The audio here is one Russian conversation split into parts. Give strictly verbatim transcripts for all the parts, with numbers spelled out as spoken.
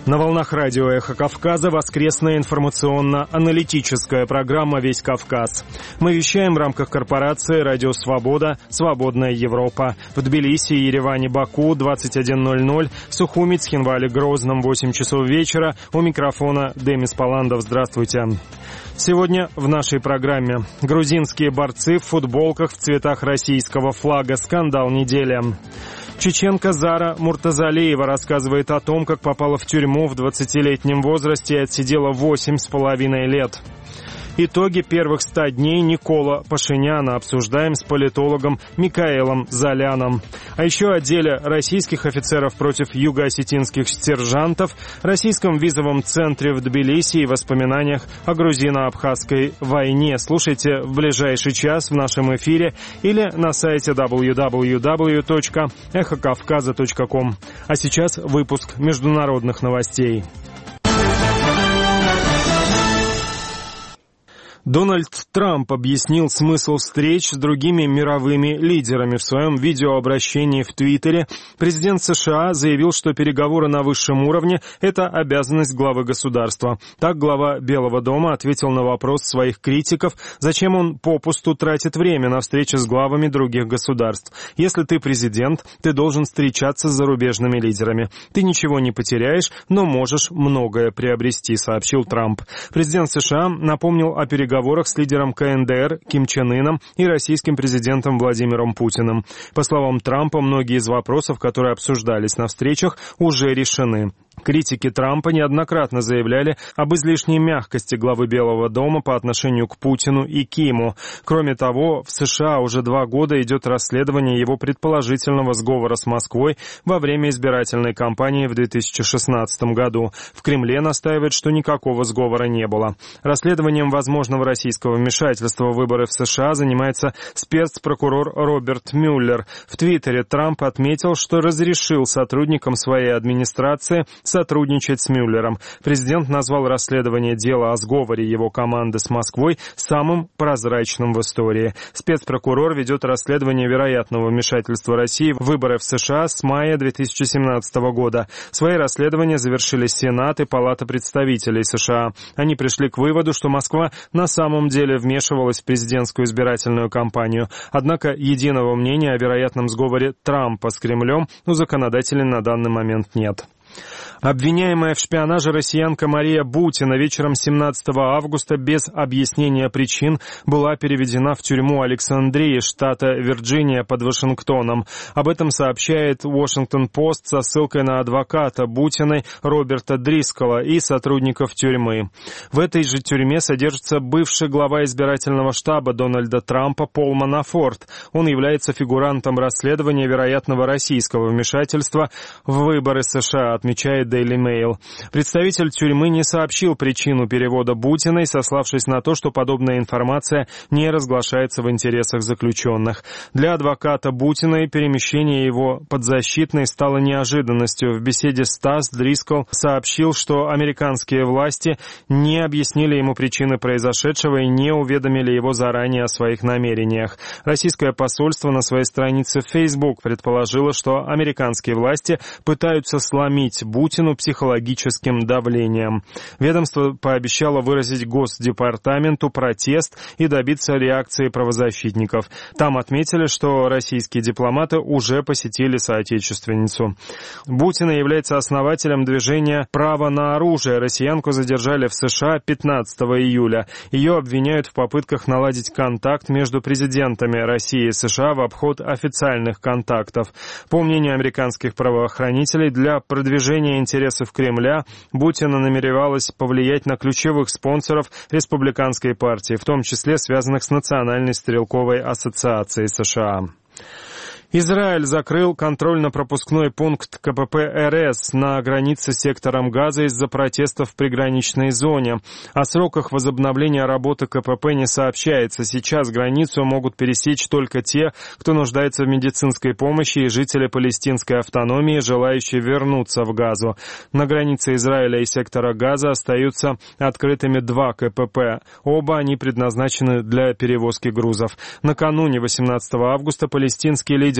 На волнах радио «Эхо Кавказа» воскресная информационно-аналитическая программа «Весь Кавказ». Мы вещаем в рамках корпорации «Радио Свобода», «Свободная Европа». В Тбилиси, Ереване, Баку двадцать один ноль ноль, в Сухуми, Цхинвале, Грозном восемь часов вечера. У микрофона Демис Паландов. Здравствуйте. Сегодня в нашей программе грузинские борцы в футболках в цветах российского флага. Скандал недели. Чеченка Зара Муртазалиева рассказывает о том, как попала в тюрьму в двадцатилетнем возрасте и отсидела восемь с половиной лет. Итоги первых ста дней Никола Пашиняна обсуждаем с политологом Микаэлом Золяном. А еще о деле российских офицеров против юго-осетинских сержантов, российском визовом центре в Тбилиси и воспоминаниях о грузино-абхазской войне. Слушайте в ближайший час в нашем эфире или на сайте дабл ю дабл ю дабл ю точка эхо кавказа точка ком. А сейчас выпуск международных новостей. Дональд Трамп объяснил смысл встреч с другими мировыми лидерами. В своем видеообращении в Твиттере президент США заявил, что переговоры на высшем уровне – это обязанность главы государства. Так глава Белого дома ответил на вопрос своих критиков, зачем он попусту тратит время на встречи с главами других государств. Если ты президент, ты должен встречаться с зарубежными лидерами. Ты ничего не потеряешь, но можешь многое приобрести, сообщил Трамп. Президент США напомнил о переговорах переговорах с лидером ка эн дэ эр Ким Чен Ыном и российским президентом Владимиром Путиным. По словам Трампа, многие из вопросов, которые обсуждались на встречах, уже решены. Критики Трампа неоднократно заявляли об излишней мягкости главы Белого дома по отношению к Путину и Киму. Кроме того, в США уже два года идет расследование его предположительного сговора с Москвой во время избирательной кампании в две тысячи шестнадцатом году. В Кремле настаивают, что никакого сговора не было. Расследованием возможного российского вмешательства в выборы в США занимается спецпрокурор Роберт Мюллер. В Твиттере Трамп отметил, что разрешил сотрудникам своей администрации сотрудничать с Мюллером. Президент назвал расследование дела о сговоре его команды с Москвой самым прозрачным в истории. Спецпрокурор ведет расследование вероятного вмешательства России в выборы в США с мая две тысячи семнадцатого года. Свои расследования завершили Сенат и Палата представителей США. Они пришли к выводу, что Москва на самом деле вмешивалась в президентскую избирательную кампанию. Однако единого мнения о вероятном сговоре Трампа с Кремлем у законодателей на данный момент нет. Обвиняемая в шпионаже россиянка Мария Бутина вечером семнадцатого августа без объяснения причин была переведена в тюрьму Александрии, штата Вирджиния, под Вашингтоном. Об этом сообщает Washington-Post со ссылкой на адвоката Бутиной Роберта Дрискола и сотрудников тюрьмы. В этой же тюрьме содержится бывший глава избирательного штаба Дональда Трампа Пол Манафорт. Он является фигурантом расследования вероятного российского вмешательства в выборы США, отмечает Daily Mail. Представитель тюрьмы не сообщил причину перевода Бутиной, сославшись на то, что подобная информация не разглашается в интересах заключенных. Для адвоката Бутиной перемещение его подзащитной стало неожиданностью. В беседе с ТАСС Дрискол сообщил, что американские власти не объяснили ему причины произошедшего и не уведомили его заранее о своих намерениях. Российское посольство на своей странице в Facebook предположило, что американские власти пытаются сломить Бутину психологическим давлением. Ведомство пообещало выразить Госдепартаменту протест и добиться реакции правозащитников. Там отметили, что российские дипломаты уже посетили соотечественницу. Бутина является основателем движения «Право на оружие». Россиянку задержали в США пятнадцатого июля. Ее обвиняют в попытках наладить контакт между президентами России и США в обход официальных контактов. По мнению американских правоохранителей, для продвижения интересов Кремля Бутина намеревалась повлиять на ключевых спонсоров республиканской партии, в том числе связанных с Национальной стрелковой ассоциацией США. Израиль закрыл контрольно-пропускной пункт ка пэ пэ эр эс на границе с сектором Газа из-за протестов в приграничной зоне. О сроках возобновления работы ка пэ пэ не сообщается. Сейчас границу могут пересечь только те, кто нуждается в медицинской помощи, и жители палестинской автономии, желающие вернуться в Газу. На границе Израиля и сектора Газа остаются открытыми два ка пэ пэ. Оба они предназначены для перевозки грузов. Накануне восемнадцатого августа палестинский лидер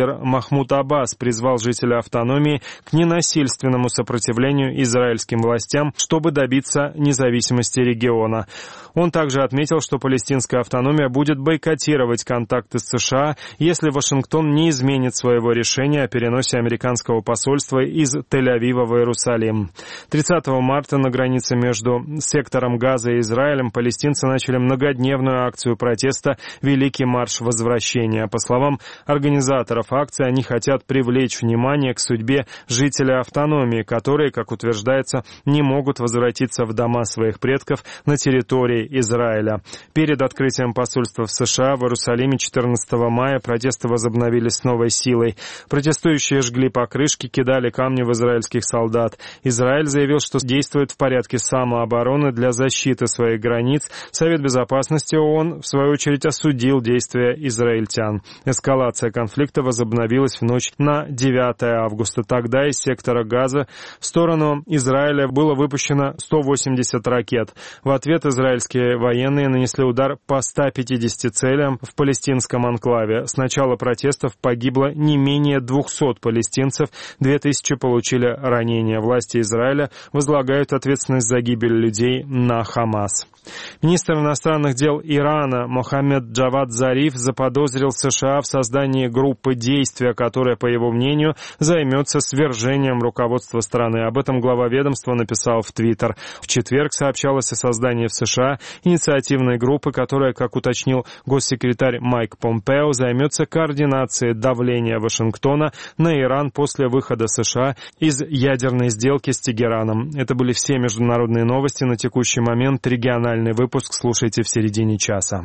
лидер Махмуд Аббас призвал жителей автономии к ненасильственному сопротивлению израильским властям, чтобы добиться независимости региона. Он также отметил, что палестинская автономия будет бойкотировать контакты с США, если Вашингтон не изменит своего решения о переносе американского посольства из Тель-Авива в Иерусалим. тридцатого марта на границе между сектором Газа и Израилем палестинцы начали многодневную акцию протеста «Великий марш возвращения». По словам организаторов акции, они хотят привлечь внимание к судьбе жителей автономии, которые, как утверждается, не могут возвратиться в дома своих предков на территории Израиля. Перед открытием посольства в США в Иерусалиме четырнадцатого мая протесты возобновились с новой силой. Протестующие жгли покрышки, кидали камни в израильских солдат. Израиль заявил, что действует в порядке самообороны для защиты своих границ. Совет Безопасности ООН, в свою очередь, осудил действия израильтян. Эскалация конфликта возобновилась в ночь на девятое августа. Тогда из сектора Газа в сторону Израиля было выпущено сто восемьдесят ракет. В ответ израильские военные нанесли удар по ста пятидесяти целям в палестинском анклаве. С начала протестов погибло не менее двухсот палестинцев, две тысячи получили ранения. Власти Израиля возлагают ответственность за гибель людей на Хамас. Министр иностранных дел Ирана Мохаммед Джавад Зариф заподозрил США в создании группы действия, которая, по его мнению, займется свержением руководства страны. Об этом глава ведомства написал в Твиттер. В четверг сообщалось о создании в США инициативной группы, которая, как уточнил госсекретарь Майк Помпео, займется координацией давления Вашингтона на Иран после выхода США из ядерной сделки с Тегераном. Это были все международные новости на текущий момент. Региональный выпуск слушайте в середине часа.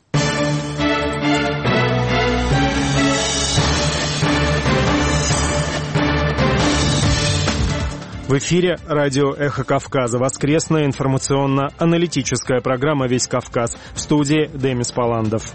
В эфире радио «Эхо Кавказа». Воскресная информационно-аналитическая программа «Весь Кавказ». В студии Демис Паландов.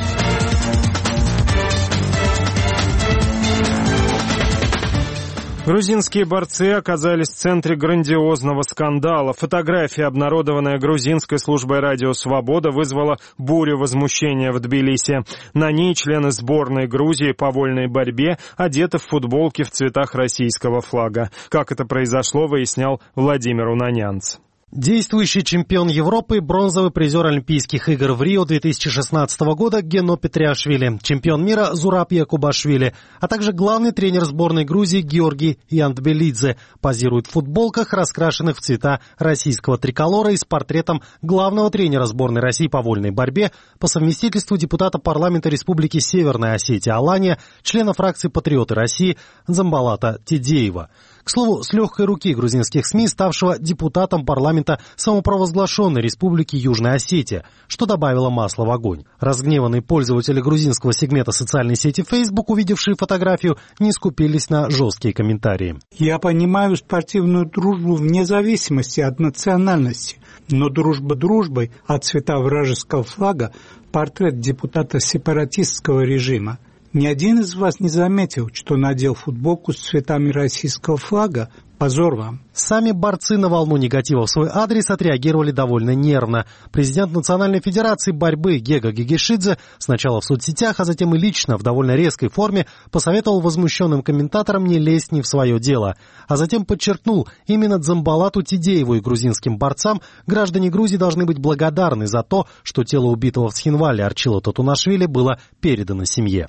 Грузинские борцы оказались в центре грандиозного скандала. Фотография, обнародованная грузинской службой «Радио Свобода», вызвала бурю возмущения в Тбилиси. На ней члены сборной Грузии по вольной борьбе одеты в футболки в цветах российского флага. Как это произошло, выяснял Владимир Унанянц. Действующий чемпион Европы, бронзовый призер Олимпийских игр в Рио две тысячи шестнадцатого года Гено Петриашвили, чемпион мира Зураб Якубашвили, а также главный тренер сборной Грузии Георгий Яндбелидзе позируют в футболках, раскрашенных в цвета российского триколора и с портретом главного тренера сборной России по вольной борьбе, по совместительству депутата парламента Республики Северная Осетия Алания, члена фракции «Патриоты России» Дзамбалата Тидеева. К слову, с легкой руки грузинских СМИ, ставшего депутатом парламента самопровозглашенной Республики Южная Осетия, что добавило масла в огонь. Разгневанные пользователи грузинского сегмента социальной сети Facebook, увидевшие фотографию, не скупились на жесткие комментарии. Я понимаю спортивную дружбу вне зависимости от национальности, но дружба дружбой, а цвета вражеского флага – портрет депутата сепаратистского режима. Ни один из вас не заметил, что надел футболку с цветами российского флага? Позор вам. Сами борцы на волну негатива в свой адрес отреагировали довольно нервно. Президент Национальной федерации борьбы Гега Гегешидзе сначала в соцсетях, а затем и лично в довольно резкой форме посоветовал возмущенным комментаторам не лезть не в свое дело. А затем подчеркнул, именно Дзамбалату Тидееву и грузинским борцам граждане Грузии должны быть благодарны за то, что тело убитого в Схинвале Арчила Татунашвили было передано семье.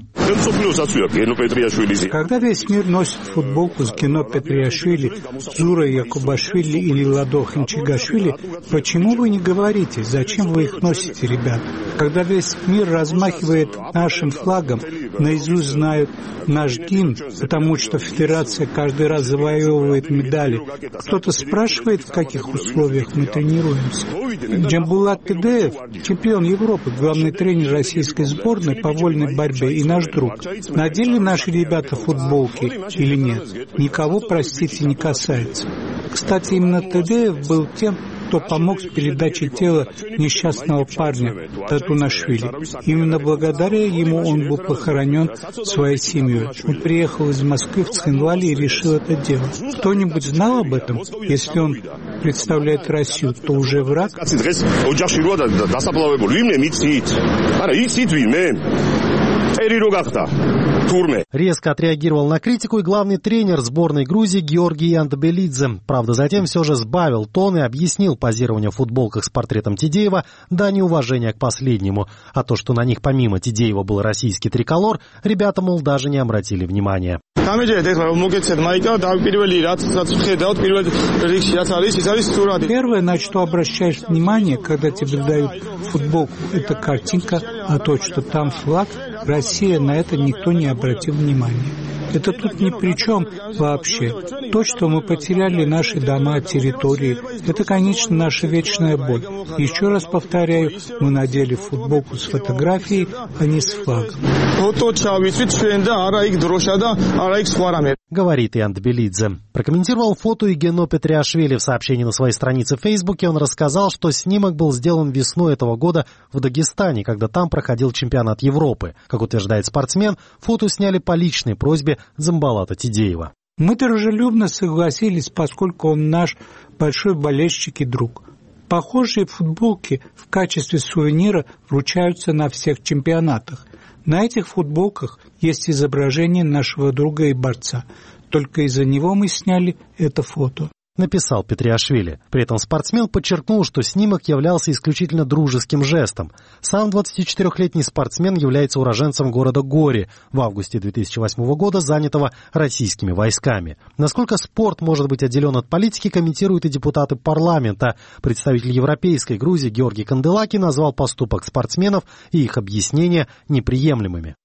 Когда весь мир носит футболку с Гено Петриашвили, Зура Якубашвили или Ладо Хинчигашвили, почему вы не говорите, зачем вы их носите, ребят? Когда весь мир размахивает нашим флагом, наизусть знают наш гимн, потому что федерация каждый раз завоевывает медали, кто-то спрашивает, в каких условиях мы тренируемся? Джамбулат Тидеев, чемпион Европы, главный тренер российской сборной по вольной борьбе и наш друг. Надели наши ребята футболки или нет? Никого, простите, не касается. Кстати, именно Тедеев был тем, кто помог с передачей тела несчастного парня Татунашвили. Именно благодаря ему он был похоронен своей семьей. Он приехал из Москвы в Цхинвале и решил это делать. Кто-нибудь знал об этом? Если он представляет Россию, то уже враг? Резко отреагировал на критику и главный тренер сборной Грузии Георгий Андбелидзе. Правда, затем все же сбавил тон и объяснил позирование в футболках с портретом Тидеева дань уважения к последнему. А то, что на них помимо Тидеева был российский триколор, ребята, мол, даже не обратили внимания. Первое, на что обращаешь внимание, когда тебе дают футболку, это картинка, а то, что там флаг, Россия, на это никто не обратил внимания. Это тут ни при чем вообще. То, что мы потеряли наши дома, территории, это, конечно, наша вечная боль. Еще раз повторяю, мы надели футболку с фотографией, а не с флагом. Говорит Иан Тбилидзе. Прокомментировал фото и Гено Петриашвили. В сообщении на своей странице в Фейсбуке он рассказал, что снимок был сделан весной этого года в Дагестане, когда там проходил чемпионат Европы. Как утверждает спортсмен, фото сняли по личной просьбе Дзамбалата Тидеева. Мы дружелюбно согласились, поскольку он наш большой болельщик и друг. Похожие футболки в качестве сувенира вручаются на всех чемпионатах. На этих футболках есть изображение нашего друга и борца. Только из-за него мы сняли это фото. Написал Петриашвили. При этом спортсмен подчеркнул, что снимок являлся исключительно дружеским жестом. Сам двадцатичетырёхлетний спортсмен является уроженцем города Гори, в августе две тысячи восьмого года занятого российскими войсками. Насколько спорт может быть отделен от политики, комментируют и депутаты парламента. Представитель Европейской Грузии Георгий Канделаки назвал поступок спортсменов и их объяснения неприемлемыми.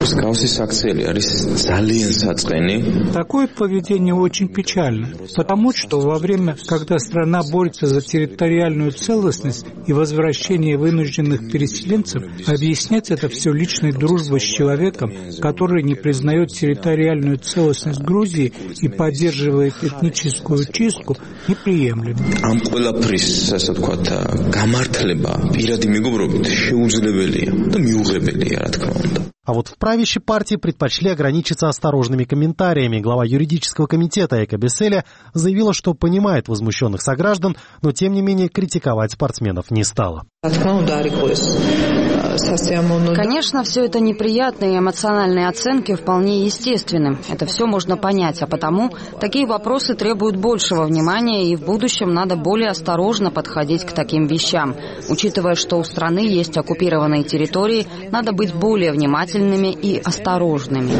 Такое поведение очень печально, потому что во время когда страна борется за территориальную целостность и возвращение вынужденных переселенцев, объяснять это все личной дружбой с человеком, который не признает территориальную целостность Грузии и поддерживает этническую чистку, неприемлемо. А вот в правящей партии предпочли ограничиться осторожными комментариями. Глава юридического комитета Эка Беселя заявила, что понимает возмущенных сограждан, но тем не менее критиковать спортсменов не стала. Конечно, все это неприятные эмоциональные оценки вполне естественны. Это все можно понять, а потому такие вопросы требуют большего внимания, и в будущем надо более осторожно подходить к таким вещам. Учитывая, что у страны есть оккупированные территории, надо быть более внимательными и осторожными.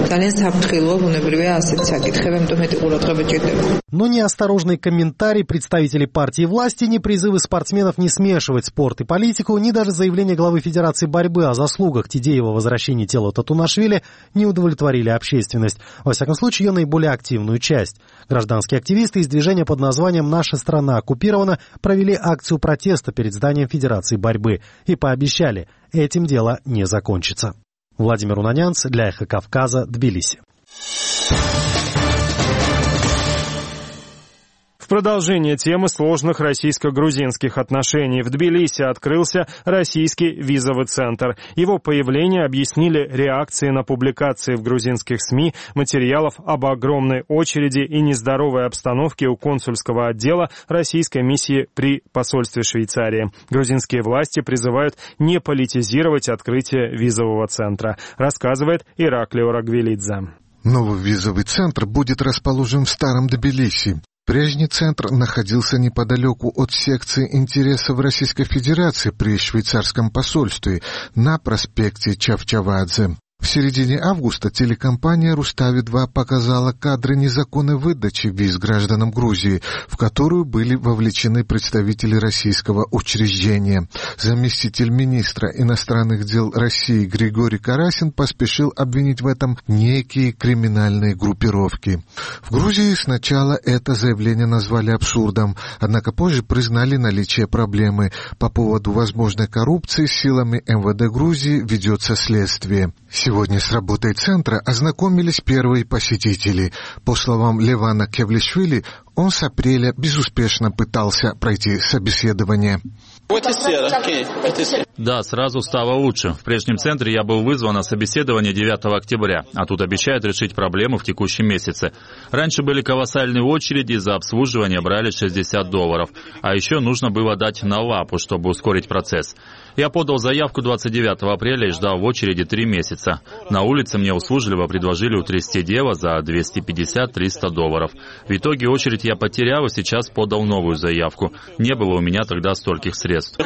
Но ни осторожный комментарий представителей партии власти, ни призывы спортсменов не смешивать спорт и политику, ни даже заявление главы Федерации борьбы о заслугах Тидеева в возвращении тела Татунашвили не удовлетворили общественность. Во всяком случае, ее наиболее активную часть. Гражданские активисты из движения под названием «Наша страна оккупирована» провели акцию протеста перед зданием Федерации борьбы и пообещали, этим дело не закончится. Владимир Унанянц для Эхо Кавказа, Тбилиси. В продолжение темы сложных российско-грузинских отношений в Тбилиси открылся российский визовый центр. Его появление объяснили реакцией на публикации в грузинских СМИ материалов об огромной очереди и нездоровой обстановке у консульского отдела российской миссии при посольстве Швейцарии. Грузинские власти призывают не политизировать открытие визового центра, рассказывает Ираклио Рагвелидзе. Новый визовый центр будет расположен в Старом Тбилиси. Прежний центр находился неподалеку от секции интересов Российской Федерации при швейцарском посольстве на проспекте Чавчавадзе. В середине августа телекомпания «Рустави два» показала кадры незаконной выдачи виз гражданам Грузии, в которую были вовлечены представители российского учреждения. Заместитель министра иностранных дел России Григорий Карасин поспешил обвинить в этом некие криминальные группировки. В Грузии сначала это заявление назвали абсурдом, однако позже признали наличие проблемы. По поводу возможной коррупции силами эм вэ дэ Грузии ведется следствие. Сегодня с работой центра ознакомились первые посетители. По словам Левана Кевлишвили, он с апреля безуспешно пытался пройти собеседование. Да, сразу стало лучше. В прежнем центре я был вызван на собеседование девятого октября, а тут обещают решить проблему в текущем месяце. Раньше были колоссальные очереди, за обслуживание брали шестьдесят долларов. А еще нужно было дать на лапу, чтобы ускорить процесс. Я подал заявку двадцать девятого апреля и ждал в очереди три месяца. На улице мне услужливо предложили утрясти дело за двести пятьдесят - триста долларов. В итоге очередь я потерял и сейчас подал новую заявку. Не было у меня тогда стольких средств.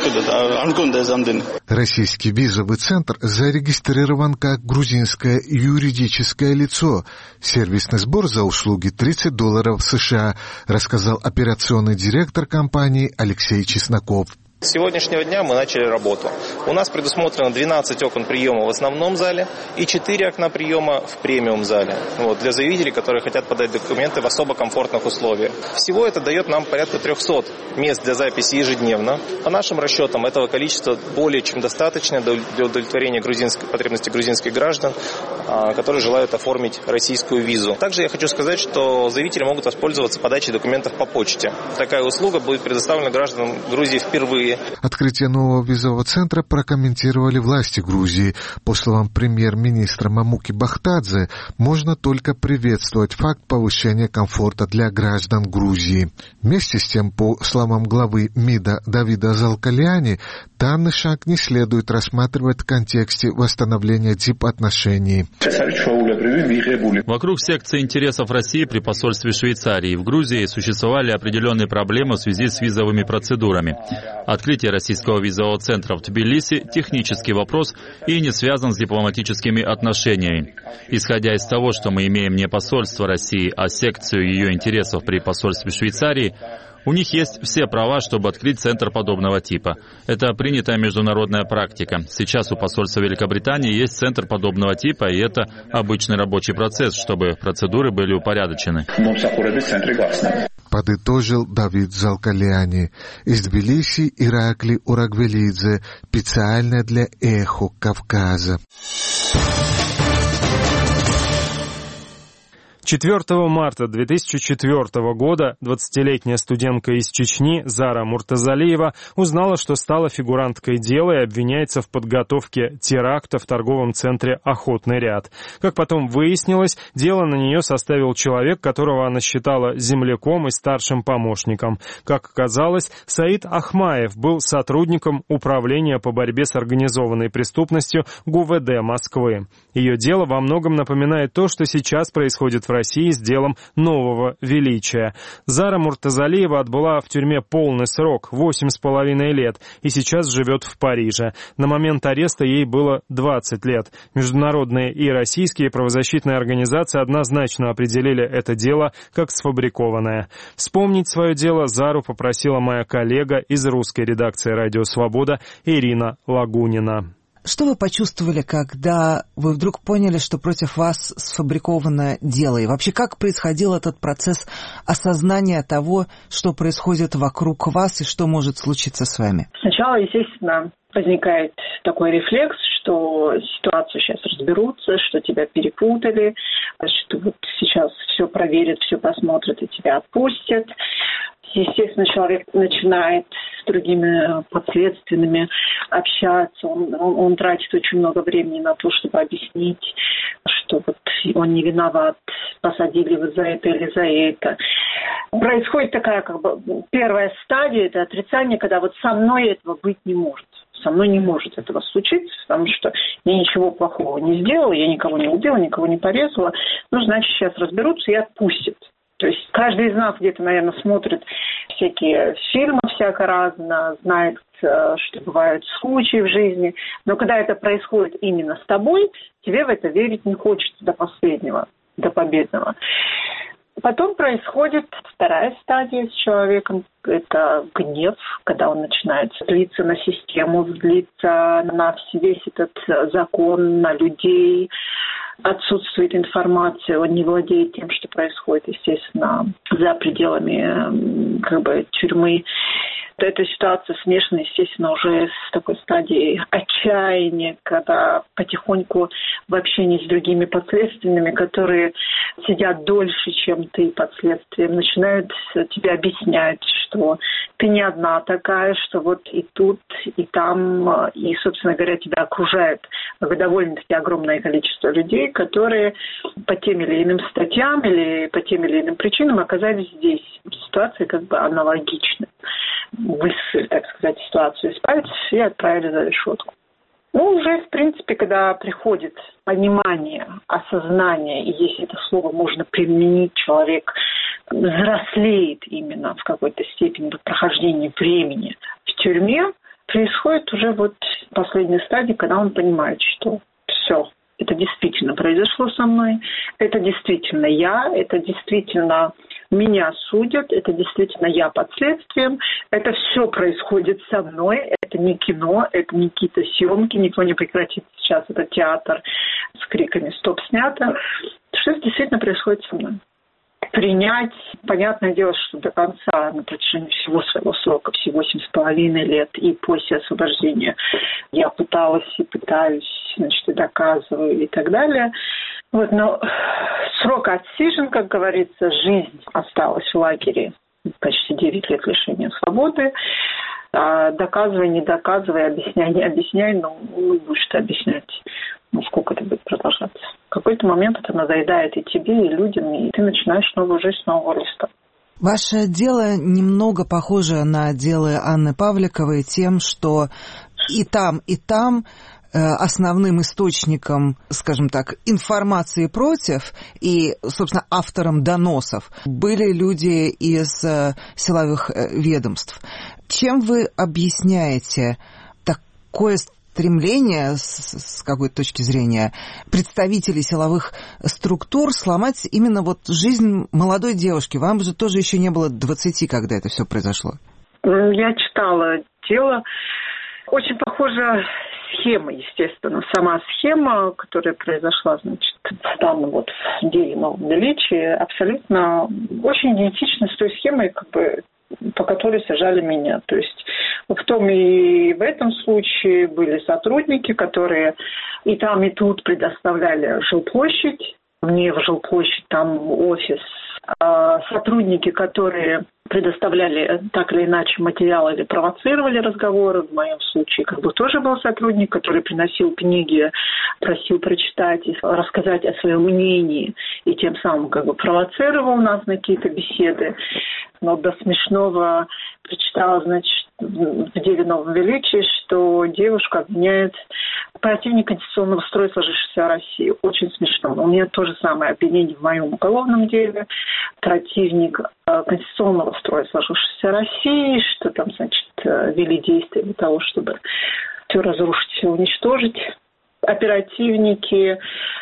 Российский визовый центр зарегистрирован как грузинское юридическое лицо. Сервисный сбор за услуги тридцать долларов США, рассказал операционный директор компании Алексей Чесноков. С сегодняшнего дня мы начали работу. У нас предусмотрено двенадцать окон приема в основном зале и четыре окна приема в премиум зале. Вот, для заявителей, которые хотят подать документы в особо комфортных условиях. Всего это дает нам порядка трехсот мест для записи ежедневно. По нашим расчетам, этого количества более чем достаточно для удовлетворения грузинской, потребностей грузинских граждан, которые желают оформить российскую визу. Также я хочу сказать, что заявители могут воспользоваться подачей документов по почте. Такая услуга будет предоставлена гражданам Грузии впервые. Открытие нового визового центра прокомментировали власти Грузии. По словам премьер-министра Мамуки Бахтадзе, можно только приветствовать факт повышения комфорта для граждан Грузии. Вместе с тем, по словам главы МИДа Давида Залкалиани, данный шаг не следует рассматривать в контексте восстановления дипотношений. Вокруг секции интересов России при посольстве Швейцарии в Грузии существовали определенные проблемы в связи с визовыми процедурами. Открытие российского визового центра в Тбилиси – технический вопрос и не связан с дипломатическими отношениями. Исходя из того, что мы имеем не посольство России, а секцию ее интересов при посольстве Швейцарии, у них есть все права, чтобы открыть центр подобного типа. Это принятая международная практика. Сейчас у посольства Великобритании есть центр подобного типа, и это обычный рабочий процесс, чтобы процедуры были упорядочены. Подытожил Давид Залкалиани. Из Тбилиси Иракли Урагвелидзе, специально для «Эхо Кавказа». четвёртого марта две тысячи четвёртого года двадцатилетняя студентка из Чечни Зара Муртазалиева узнала, что стала фигуранткой дела и обвиняется в подготовке теракта в торговом центре «Охотный ряд». Как потом выяснилось, дело на нее составил человек, которого она считала земляком и старшим помощником. Как оказалось, Саид Ахмаев был сотрудником Управления по борьбе с организованной преступностью ГУВД Москвы. Ее дело во многом напоминает то, что сейчас происходит в России с делом нового величия. Зара Муртазалиева отбыла в тюрьме полный срок, восемь с половиной лет, и сейчас живет в Париже. На момент ареста ей было двадцать лет. Международные и российские правозащитные организации однозначно определили это дело как сфабрикованное. Вспомнить свое дело Зару попросила моя коллега из русской редакции «Радио Свобода» Ирина Лагунина. Что вы почувствовали, когда вы вдруг поняли, что против вас сфабриковано дело? И вообще, как происходил этот процесс осознания того, что происходит вокруг вас и что может случиться с вами? Сначала, естественно, возникает такой рефлекс, что ситуацию сейчас разберутся, что тебя перепутали, что вот сейчас все проверят, все посмотрят и тебя отпустят. Естественно, человек начинает с другими подследственными общаться, он, он, он тратит очень много времени на то, чтобы объяснить, что вот он не виноват, посадили вот за это или за это. Происходит такая как бы первая стадия, это отрицание, когда вот со мной этого быть не может. Со мной не может этого случиться, потому что я ничего плохого не сделала, я никого не убила, никого не порезала. Ну, значит, сейчас разберутся и отпустят. То есть каждый из нас где-то, наверное, смотрит всякие фильмы всяко разно, знает, что бывают случаи в жизни. Но когда это происходит именно с тобой, тебе в это верить не хочется до последнего, до победного. Потом происходит вторая стадия с человеком. Это гнев, когда он начинает злиться на систему, злиться на весь этот закон, на людей. отсутствует информация, он не владеет тем, что происходит, естественно, за пределами как бы тюрьмы. Эта ситуация смешана, естественно, уже с такой стадией отчаяния, когда потихоньку в общении с другими подследственными, которые сидят дольше, чем ты под следствием, начинают тебе объяснять, что ты не одна такая, что вот и тут, и там, и, собственно говоря, тебя окружает довольно-таки огромное количество людей, которые по тем или иным статьям или по тем или иным причинам оказались здесь. Ситуация как бы аналогична. Высосали, так сказать, ситуацию из пальцев и отправили за решетку. Ну, уже, в принципе, когда приходит понимание, осознание, и если это слово можно применить, человек взрослеет именно в какой-то степени в прохождении времени в тюрьме, происходит уже вот последняя стадия, когда он понимает, что все, это действительно произошло со мной, это действительно я, это действительно меня судят, это действительно я под следствием, это все происходит со мной, это не кино, это не какие-то съемки, никто не прекратит сейчас этот театр с криками «стоп, снято», что это действительно происходит со мной. Принять, понятное дело, что до конца, на протяжении всего своего срока, всего восемь с половиной лет и после освобождения, я пыталась и пытаюсь, значит, и доказываю и так далее. Вот, но срок отсижен, как говорится, жизнь осталась в лагере, почти девять лет лишения свободы. А доказывай, не доказывай, объясняй, не объясняй, но ну, будешь ты объяснять, ну, сколько это будет продолжаться. В какой-то момент это надоедает и тебе, и людям, и ты начинаешь новую жизнь с нового листа. Ваше дело немного похоже на дело Анны Павликовой тем, что и там, и там основным источником, скажем так, информации против и, собственно, автором доносов были люди из силовых ведомств. Чем вы объясняете такое стремление, с какой-то точки зрения, представителей силовых структур сломать именно вот жизнь молодой девушки? Вам же тоже еще не было двадцати, когда это все произошло. Я читала дело. Очень похожа схема, естественно. Сама схема, которая произошла, значит, там вот в деле Новом Величии, абсолютно очень идентична с той схемой, как бы, по которой сажали меня. То есть в том и в этом случае были сотрудники, которые и там, и тут предоставляли жилплощадь. Мне в жилплощадь, там офис. А сотрудники, которые предоставляли так или иначе материалы или провоцировали разговоры. В моем случае как бы тоже был сотрудник, который приносил книги, просил прочитать и рассказать о своем мнении, и тем самым как бы провоцировал нас на какие-то беседы. Но до смешного прочитала, значит, в деле Новом Величии, что девушка обвиняет противник конституционного строя сложившейся России. Очень смешно. У меня то же самое обвинение в моем уголовном деле. Противник конституционного строя сложившейся России, что там, значит, вели действия для того, чтобы все разрушить, все уничтожить. Оперативники,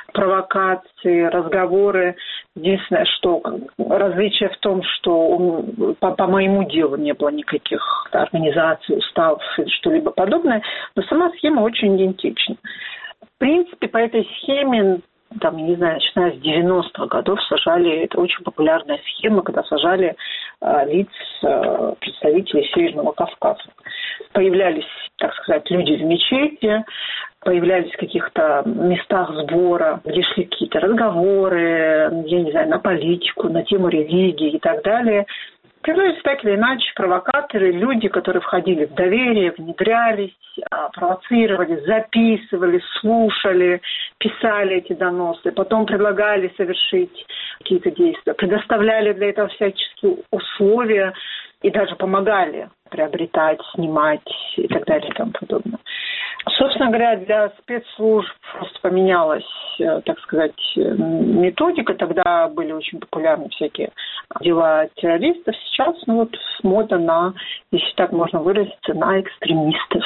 провокации, разговоры. Единственное, что различие в том, что по, по моему делу не было никаких организаций, уставов или что-либо подобное, но сама схема очень идентична. В принципе, по этой схеме, там, не знаю, начиная с девяностых годов сажали, это очень популярная схема, когда сажали э, лиц э, представителей Северного Кавказа. Появлялись, так сказать, люди в мечети, появлялись в каких-то местах сбора, где шли какие-то разговоры, я не знаю, на политику, на тему религии и так далее. Появлялись так или иначе провокаторы, люди, которые входили в доверие, внедрялись, провоцировали, записывали, слушали, писали эти доносы, потом предлагали совершить какие-то действия, предоставляли для этого всяческие условия и даже помогали приобретать, снимать и так далее и тому подобное. Собственно говоря, для спецслужб просто поменялась, так сказать, методика. Тогда были очень популярны всякие дела террористов. Сейчас, ну вот, мода на, если так можно выразиться, на экстремистов.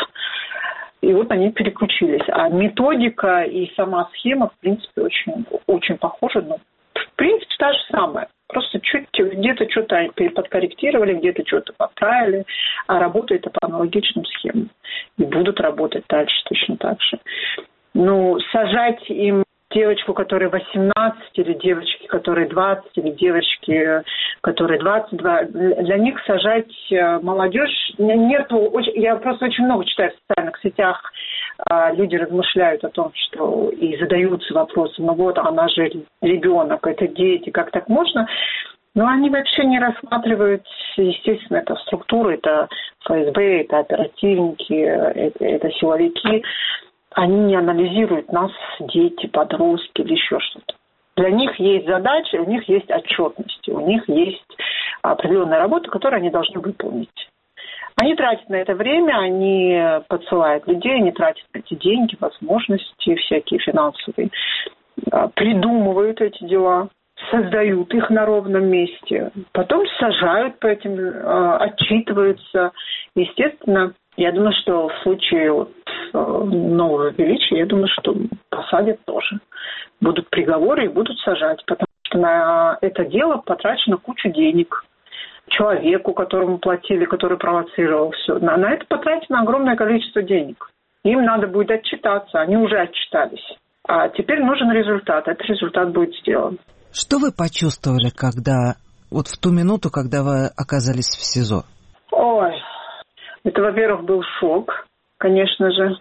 И вот они переключились. А методика и сама схема, в принципе, очень, очень похожи. Но, в принципе, та же самая. Просто чуть где-то что-то подкорректировали, где-то что-то поправили, а работает по аналогичным схемам. И будут работать дальше точно так же. Ну, сажать им девочку, которой восемнадцать, или девочки, которые двадцать, или девочки, которые двадцать два. Для них сажать молодежь нету. Я просто очень много читаю в социальных сетях. Люди размышляют о том, что и задаются вопросом, ну вот, она же ребенок, это дети, как так можно? Но они вообще не рассматривают, естественно, это структуры, это ФСБ, это оперативники, это, это силовики. Они не анализируют нас, дети, подростки или еще что-то. Для них есть задачи, у них есть отчетности, у них есть определенная работа, которую они должны выполнить. Они тратят на это время, они подсылают людей, они тратят на эти деньги, возможности всякие финансовые, придумывают эти дела, создают их на ровном месте, потом сажают по этим, отчитываются. Естественно, я думаю, что в случае вот нового величия, я думаю, что посадят тоже. Будут приговоры и будут сажать, потому что на это дело потрачено кучу денег. Человеку, которому платили, который провоцировал все. На, на это потрачено огромное количество денег. Им надо будет отчитаться, они уже отчитались. А теперь нужен результат, этот результат будет сделан. Что вы почувствовали, когда, вот в ту минуту, когда вы оказались в СИЗО? Ой, это, во-первых, был шок, конечно же.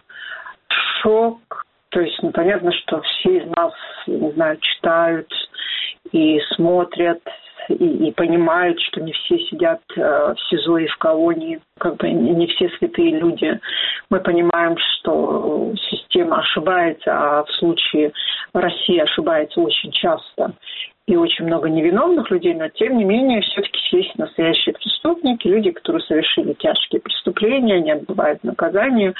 Шок, то есть, ну, понятно, что все из нас, я не знаю, читают и смотрят, И, и понимают, что не все сидят э, в СИЗО и в колонии, как бы не все святые люди. Мы понимаем, что система ошибается, а в случае России ошибается очень часто. И очень много невиновных людей, но тем не менее все-таки есть настоящие преступники, люди, которые совершили тяжкие преступления, они отбывают наказание.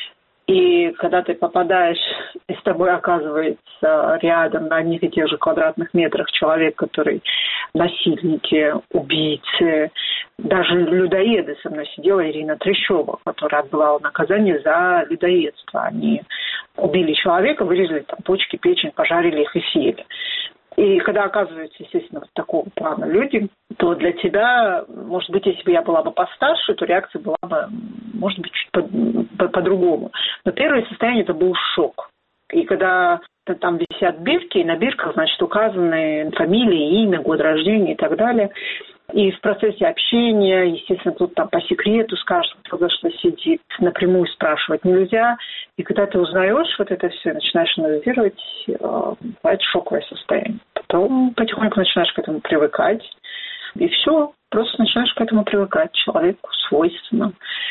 И когда ты попадаешь, и с тобой оказывается рядом на одних и тех же квадратных метрах человек, который насильники, убийцы, даже людоеды. Со мной сидела Ирина Трещова, которая отбывала наказание за людоедство. Они убили человека, вырезали там почки, печень, пожарили их и съели. И когда оказываются, естественно, вот такого плана люди, то для тебя, может быть, если бы я была бы постарше, то реакция была бы, может быть, чуть по- по-другому. Но первое состояние это был шок. И когда там висят бирки, и на бирках, значит, указаны фамилии, имя, год рождения и так далее. И в процессе общения, естественно, тут там по секрету скажут, кто за что сидит, напрямую спрашивать нельзя. И когда ты узнаешь вот это все, начинаешь анализировать, бывает шоковое состояние. Потом потихоньку начинаешь к этому привыкать. И все, просто начинаешь к этому привыкать. Человеку свойственно.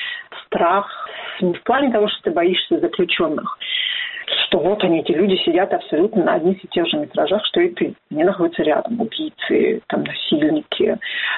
Страх. Не в плане того, что ты боишься заключенных, что вот они, эти люди, сидят абсолютно на одних и тех же метражах, что и ты. Они находятся рядом. Убийцы, там, насильники,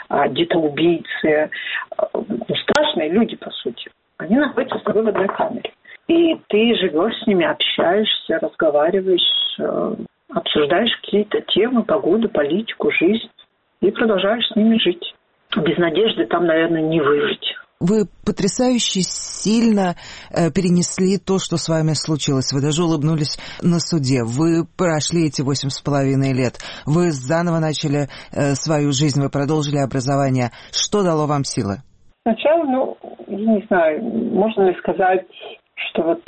детоубийцы. Страшные люди, по сути. Они находятся с тобой в одной камере. И ты живешь с ними, общаешься, разговариваешь, обсуждаешь какие-то темы, погоду, политику, жизнь. И продолжаешь с ними жить. Без надежды там, наверное, не выжить. Вы потрясающе сильно э, перенесли то, что с вами случилось. Вы даже улыбнулись на суде. Вы прошли эти восемь с половиной лет. Вы заново начали э, свою жизнь, вы продолжили образование. Что дало вам силы? Сначала, ну, я не знаю, можно ли сказать, что вот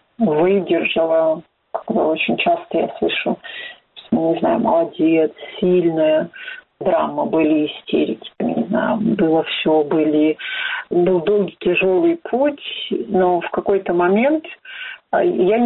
выдержала, как бы очень часто я слышу, не знаю, молодец, сильная. Драма, были истерики, не знаю, было все, были, был долгий тяжелый путь, но в какой-то момент я,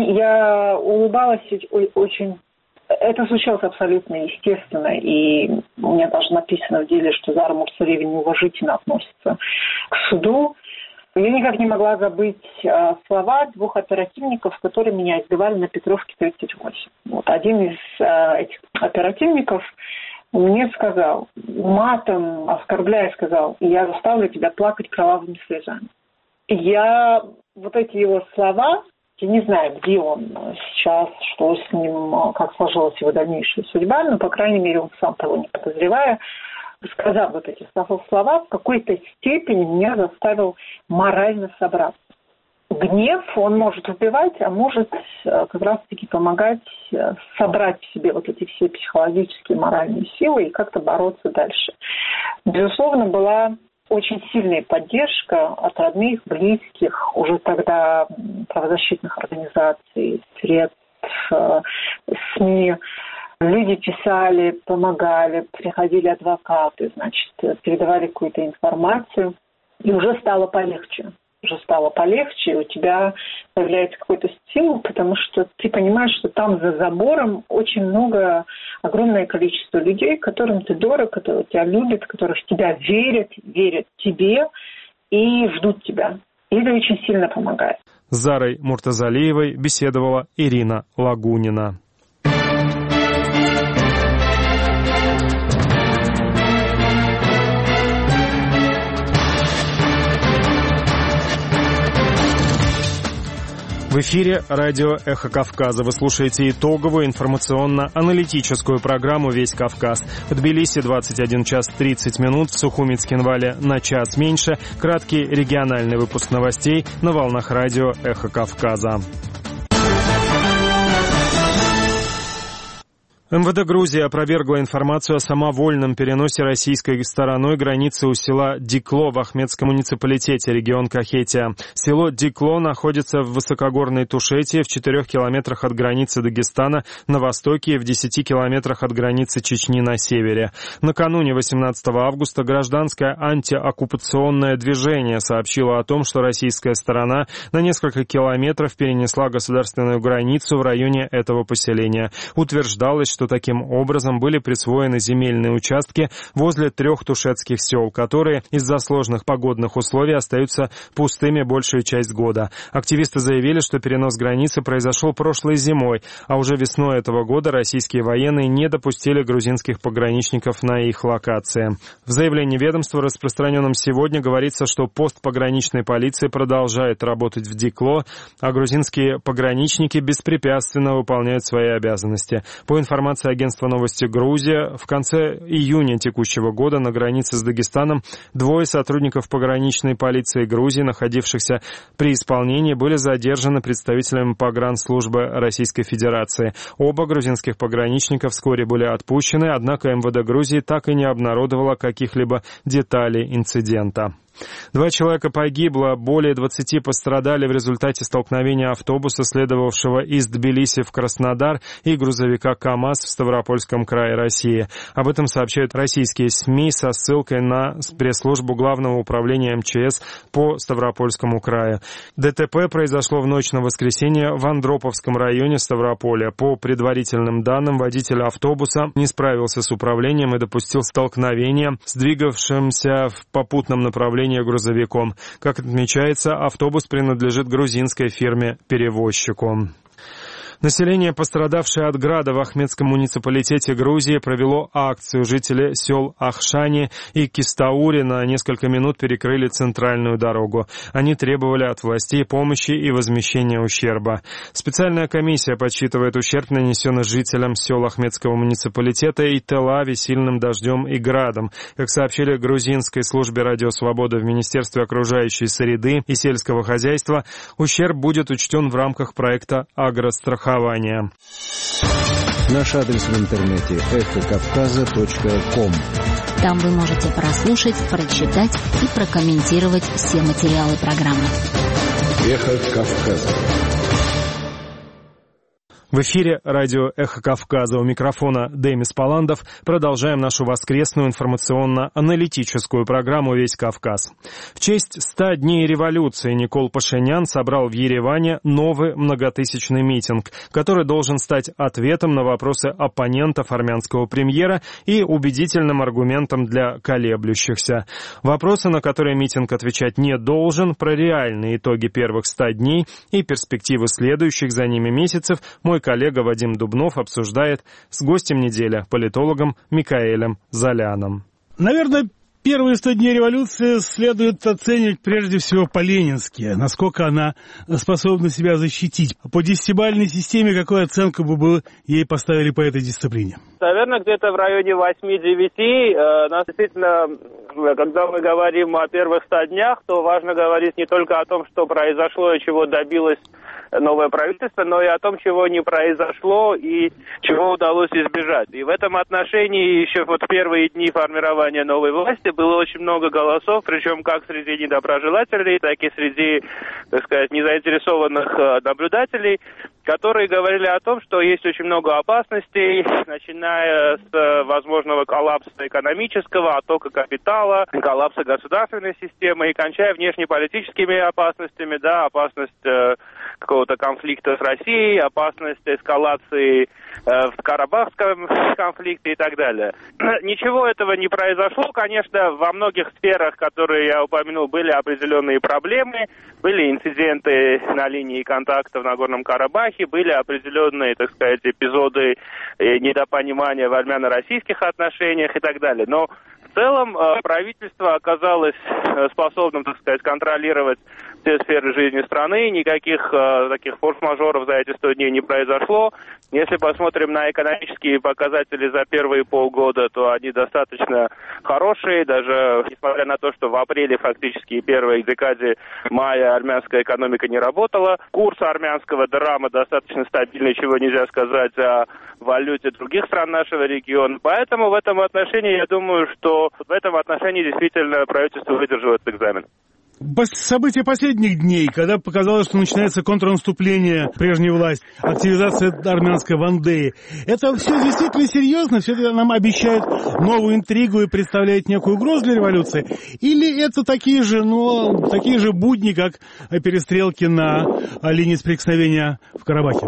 я улыбалась очень, это случилось абсолютно естественно, и у меня даже написано в деле, что Зара Мурсалиева неуважительно относится к суду. Я никак не могла забыть а, слова двух оперативников, которые меня избивали на Петровке тридцать восемь. Вот один из а, этих оперативников мне сказал, матом оскорбляя, сказал, я заставлю тебя плакать кровавыми слезами. И я, вот эти его слова, я не знаю, где он сейчас, что с ним, как сложилась его дальнейшая судьба, но, по крайней мере, он сам того не подозревая, сказав вот эти слова, в какой-то степени меня заставил морально собраться. Гнев, он может убивать, а может как раз-таки помогать собрать в себе вот эти все психологические, моральные силы и как-то бороться дальше. Безусловно, была очень сильная поддержка от родных, близких, уже тогда правозащитных организаций, средств, СМИ. Люди писали, помогали, приходили адвокаты, значит, передавали какую-то информацию. И уже стало полегче. Уже стало полегче, и у тебя появляется какой-то стимул, потому что ты понимаешь, что там за забором очень много, огромное количество людей, которым ты дорог, которые тебя любят, которые в тебя верят, верят тебе и ждут тебя. И это очень сильно помогает. С Зарой Муртазалиевой беседовала Ирина Лагунина. В эфире радио «Эхо Кавказа». Вы слушаете итоговую информационно-аналитическую программу «Весь Кавказ». В Тбилиси двадцать один час тридцать минут, в Сухуме-Цхинвале на час меньше. Краткий региональный выпуск новостей на волнах радио «Эхо Кавказа». МВД Грузии опровергла информацию о самовольном переносе российской стороной границы у села Дикло в Ахметском муниципалитете, регион Кахетия. Село Дикло находится в высокогорной Тушетии, в четырех километрах от границы Дагестана на востоке и в десяти километрах от границы Чечни на севере. Накануне восемнадцатого августа гражданское антиоккупационное движение сообщило о том, что российская сторона на несколько километров перенесла государственную границу в районе этого поселения. Утверждалось, что таким образом были присвоены земельные участки возле трех тушетских сел, которые из-за сложных погодных условий остаются пустыми большую часть года. Активисты заявили, что перенос границы произошел прошлой зимой, а уже весной этого года российские военные не допустили грузинских пограничников на их локации. В заявлении ведомства, распространенном сегодня, говорится, что пост пограничной полиции продолжает работать в Дикло, а грузинские пограничники беспрепятственно выполняют свои обязанности. По информации агентства «Новости Грузия», в конце июня текущего года на границе с Дагестаном двое сотрудников пограничной полиции Грузии, находившихся при исполнении, были задержаны представителями погранслужбы Российской Федерации. Оба грузинских пограничника вскоре были отпущены, однако МВД Грузии так и не обнародовало каких-либо деталей инцидента. Два человека погибло, более двадцати пострадали в результате столкновения автобуса, следовавшего из Тбилиси в Краснодар, и грузовика КАМАЗ в Ставропольском крае России. Об этом сообщают российские СМИ со ссылкой на пресс-службу Главного управления МЧС по Ставропольскому краю. ДТП произошло в ночь на воскресенье в Андроповском районе Ставрополя. По предварительным данным, водитель автобуса не справился с управлением и допустил столкновение с двигавшимся в попутном направлении грузовиком. Как отмечается, автобус принадлежит грузинской фирме-перевозчику. Население, пострадавшее от града в Ахметском муниципалитете Грузии, провело акцию. Жители сел Ахшани и Кистаури на несколько минут перекрыли центральную дорогу. Они требовали от властей помощи и возмещения ущерба. Специальная комиссия подсчитывает ущерб, нанесенный жителям сел Ахметского муниципалитета и Тел-Ави сильным дождем и градом. Как сообщили грузинской службе «Радио Свобода» в Министерстве окружающей среды и сельского хозяйства, ущерб будет учтен в рамках проекта «Агрострахования». Наш адрес в интернете эхо кавказа точка ком. Там вы можете прослушать, прочитать и прокомментировать все материалы программы. Эхо Кавказа. В эфире радио «Эхо Кавказа». У микрофона Демис Паландов. Продолжаем нашу воскресную информационно-аналитическую программу «Весь Кавказ». В честь ста дней революции Никол Пашинян собрал в Ереване новый многотысячный митинг, который должен стать ответом на вопросы оппонентов армянского премьера и убедительным аргументом для колеблющихся. Вопросы, на которые митинг отвечать не должен, про реальные итоги первых ста дней и перспективы следующих за ними месяцев, мой коллега Вадим Дубнов обсуждает с гостем недели, политологом Микаэлем Золяном. Наверное, первые сто дней революции следует оценивать прежде всего по-ленински, насколько она способна себя защитить. По десятибалльной системе какую оценку бы вы ей поставили по этой дисциплине? Наверное, где-то в районе восемь-девять. Нас действительно, когда мы говорим о первых ста днях, то важно говорить не только о том, что произошло и чего добилось новое правительство, но и о том, чего не произошло и чего удалось избежать. И в этом отношении еще вот в первые дни формирования новой власти было очень много голосов, причем как среди недоброжелателей, так и среди, так сказать, незаинтересованных наблюдателей, которые говорили о том, что есть очень много опасностей, начиная с возможного коллапса экономического, оттока капитала, коллапса государственной системы и кончая внешнеполитическими опасностями, да, опасность э, какого-то конфликта с Россией, опасность эскалации э, в Карабахском конфликте и так далее. Ничего этого не произошло, конечно, во многих сферах, которые я упомянул, были определенные проблемы, были инциденты на линии контакта в Нагорном Карабахе, были определенные, так сказать, эпизоды недопонимания в армяно-российских отношениях и так далее. Но в целом правительство оказалось способным, так сказать, контролировать все сферы жизни страны, никаких таких форс-мажоров за эти сто дней не произошло. Если посмотрим на экономические показатели за первые полгода, то они достаточно хорошие, даже несмотря на то, что в апреле фактически первой декаде мая армянская экономика не работала. Курс армянского дирхама достаточно стабильный, чего нельзя сказать о валюте других стран нашего региона. Поэтому в этом отношении, я думаю, что в этом отношении действительно правительство выдержало этот экзамен. События последних дней, когда показалось, что начинается контрнаступление прежней власти, активизация армянской Вандеи, это все действительно серьезно? Все это нам обещает новую интригу и представляет некую угрозу для революции? Или это такие же, ну, такие же будни, как перестрелки на линии соприкосновения в Карабахе?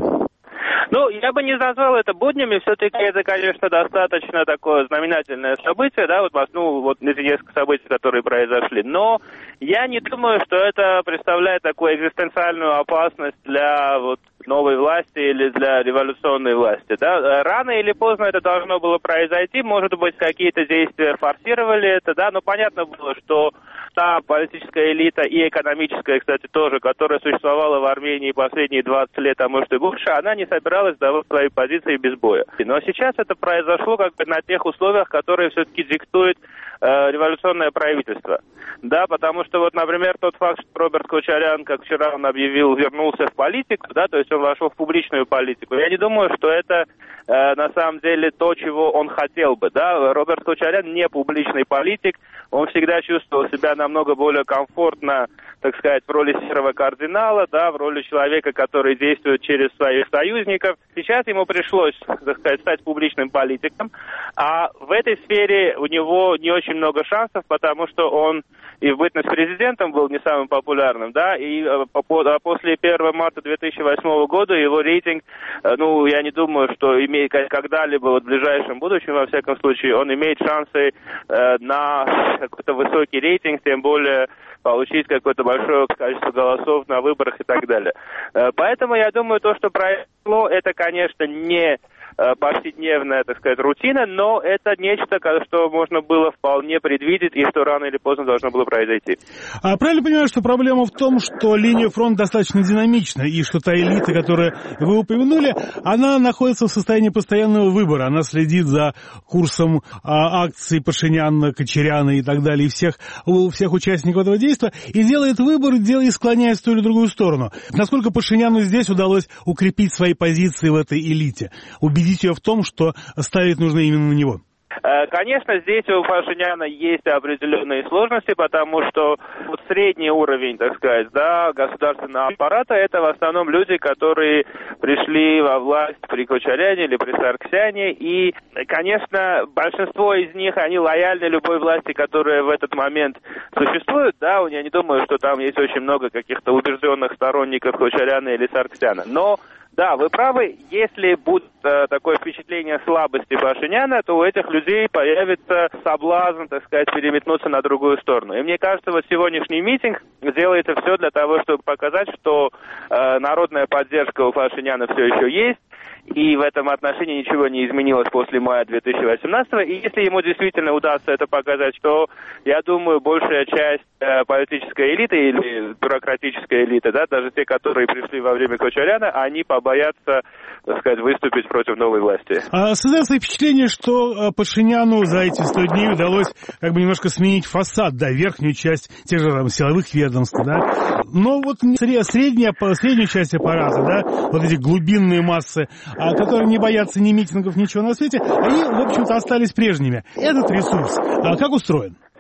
Ну, я бы не назвал это буднями, все-таки это, конечно, достаточно такое знаменательное событие, да, вот, ну, вот несколько событий, которые произошли, но я не думаю, что это представляет такую экзистенциальную опасность для вот новой власти или для революционной власти, да. Рано или поздно это должно было произойти, может быть, какие-то действия форсировали это, да, но понятно было, что та политическая элита и экономическая, кстати, тоже, которая существовала в Армении последние двадцать лет, а может и больше, она не собиралась сдавать свои позиции без боя. Но сейчас это произошло как бы на тех условиях, которые все-таки диктует э, революционное правительство. Да, потому что вот, например, тот факт, что Роберт Кочарян, как вчера он объявил, вернулся в политику, да, то есть он вошел в публичную политику. Я не думаю, что это э, на самом деле то, чего он хотел бы, да. Роберт Кочарян не публичный политик, он всегда чувствовал себя намного более комфортно, так сказать, в роли серого кардинала, да, в роли человека, который действует через своих союзников. Сейчас ему пришлось, так сказать, стать публичным политиком, а в этой сфере у него не очень много шансов, потому что он и в бытность президентом был не самым популярным, да, и после первого марта две тысячи восьмого года его рейтинг, ну, я не думаю, что имеет когда-либо вот в ближайшем будущем, во всяком случае, он имеет шансы э, на какой-то высокий рейтинг, тем более получить какое-то большое количество голосов на выборах и так далее. Э, поэтому я думаю, то, что произошло, это, конечно, не повседневная, так сказать, рутина, но это нечто, что можно было вполне предвидеть и что рано или поздно должно было произойти. А правильно понимаю, что проблема в том, что линия фронта достаточно динамична, и что та элита, которую вы упомянули, она находится в состоянии постоянного выбора, она следит за курсом а, акций Пашиняна, Кочаряна и так далее, и всех, у всех участников этого действия, и делает выбор, делает, склоняясь в ту или другую сторону. Насколько Пашиняну здесь удалось укрепить свои позиции в этой элите, убедить ее в том, что ставить нужно именно на него? Конечно, здесь у Пашиняна есть определенные сложности, потому что вот средний уровень, так сказать, да, государственного аппарата, это в основном люди, которые пришли во власть при Кочаряне или при Сарксяне, и, конечно, большинство из них, они лояльны любой власти, которая в этот момент существует, да, я не думаю, что там есть очень много каких-то убежденных сторонников Кочаряна или Сарксяна, но да, вы правы, если будет э, такое впечатление слабости Пашиняна, то у этих людей появится соблазн, так сказать, переметнуться на другую сторону. И мне кажется, вот сегодняшний митинг делает все для того, чтобы показать, что э, народная поддержка у Пашиняна все еще есть, и в этом отношении ничего не изменилось после мая две тысячи восемнадцатого. И если ему действительно удастся это показать, то, я думаю, большая часть э, политической элиты или бюрократической элиты, да, даже те, которые пришли во время Кочаряна, они побоятся, так сказать, выступить против новой власти. А создается впечатление, что Пашиняну за эти сто дней удалось как бы немножко сменить фасад, да, верхнюю часть тех же там силовых ведомств, да. Но вот средняя, среднюю часть аппарата, да, вот эти глубинные массы, которые не боятся ни митингов, ничего на свете, они, в общем-то, остались прежними. Этот ресурс а как устроен?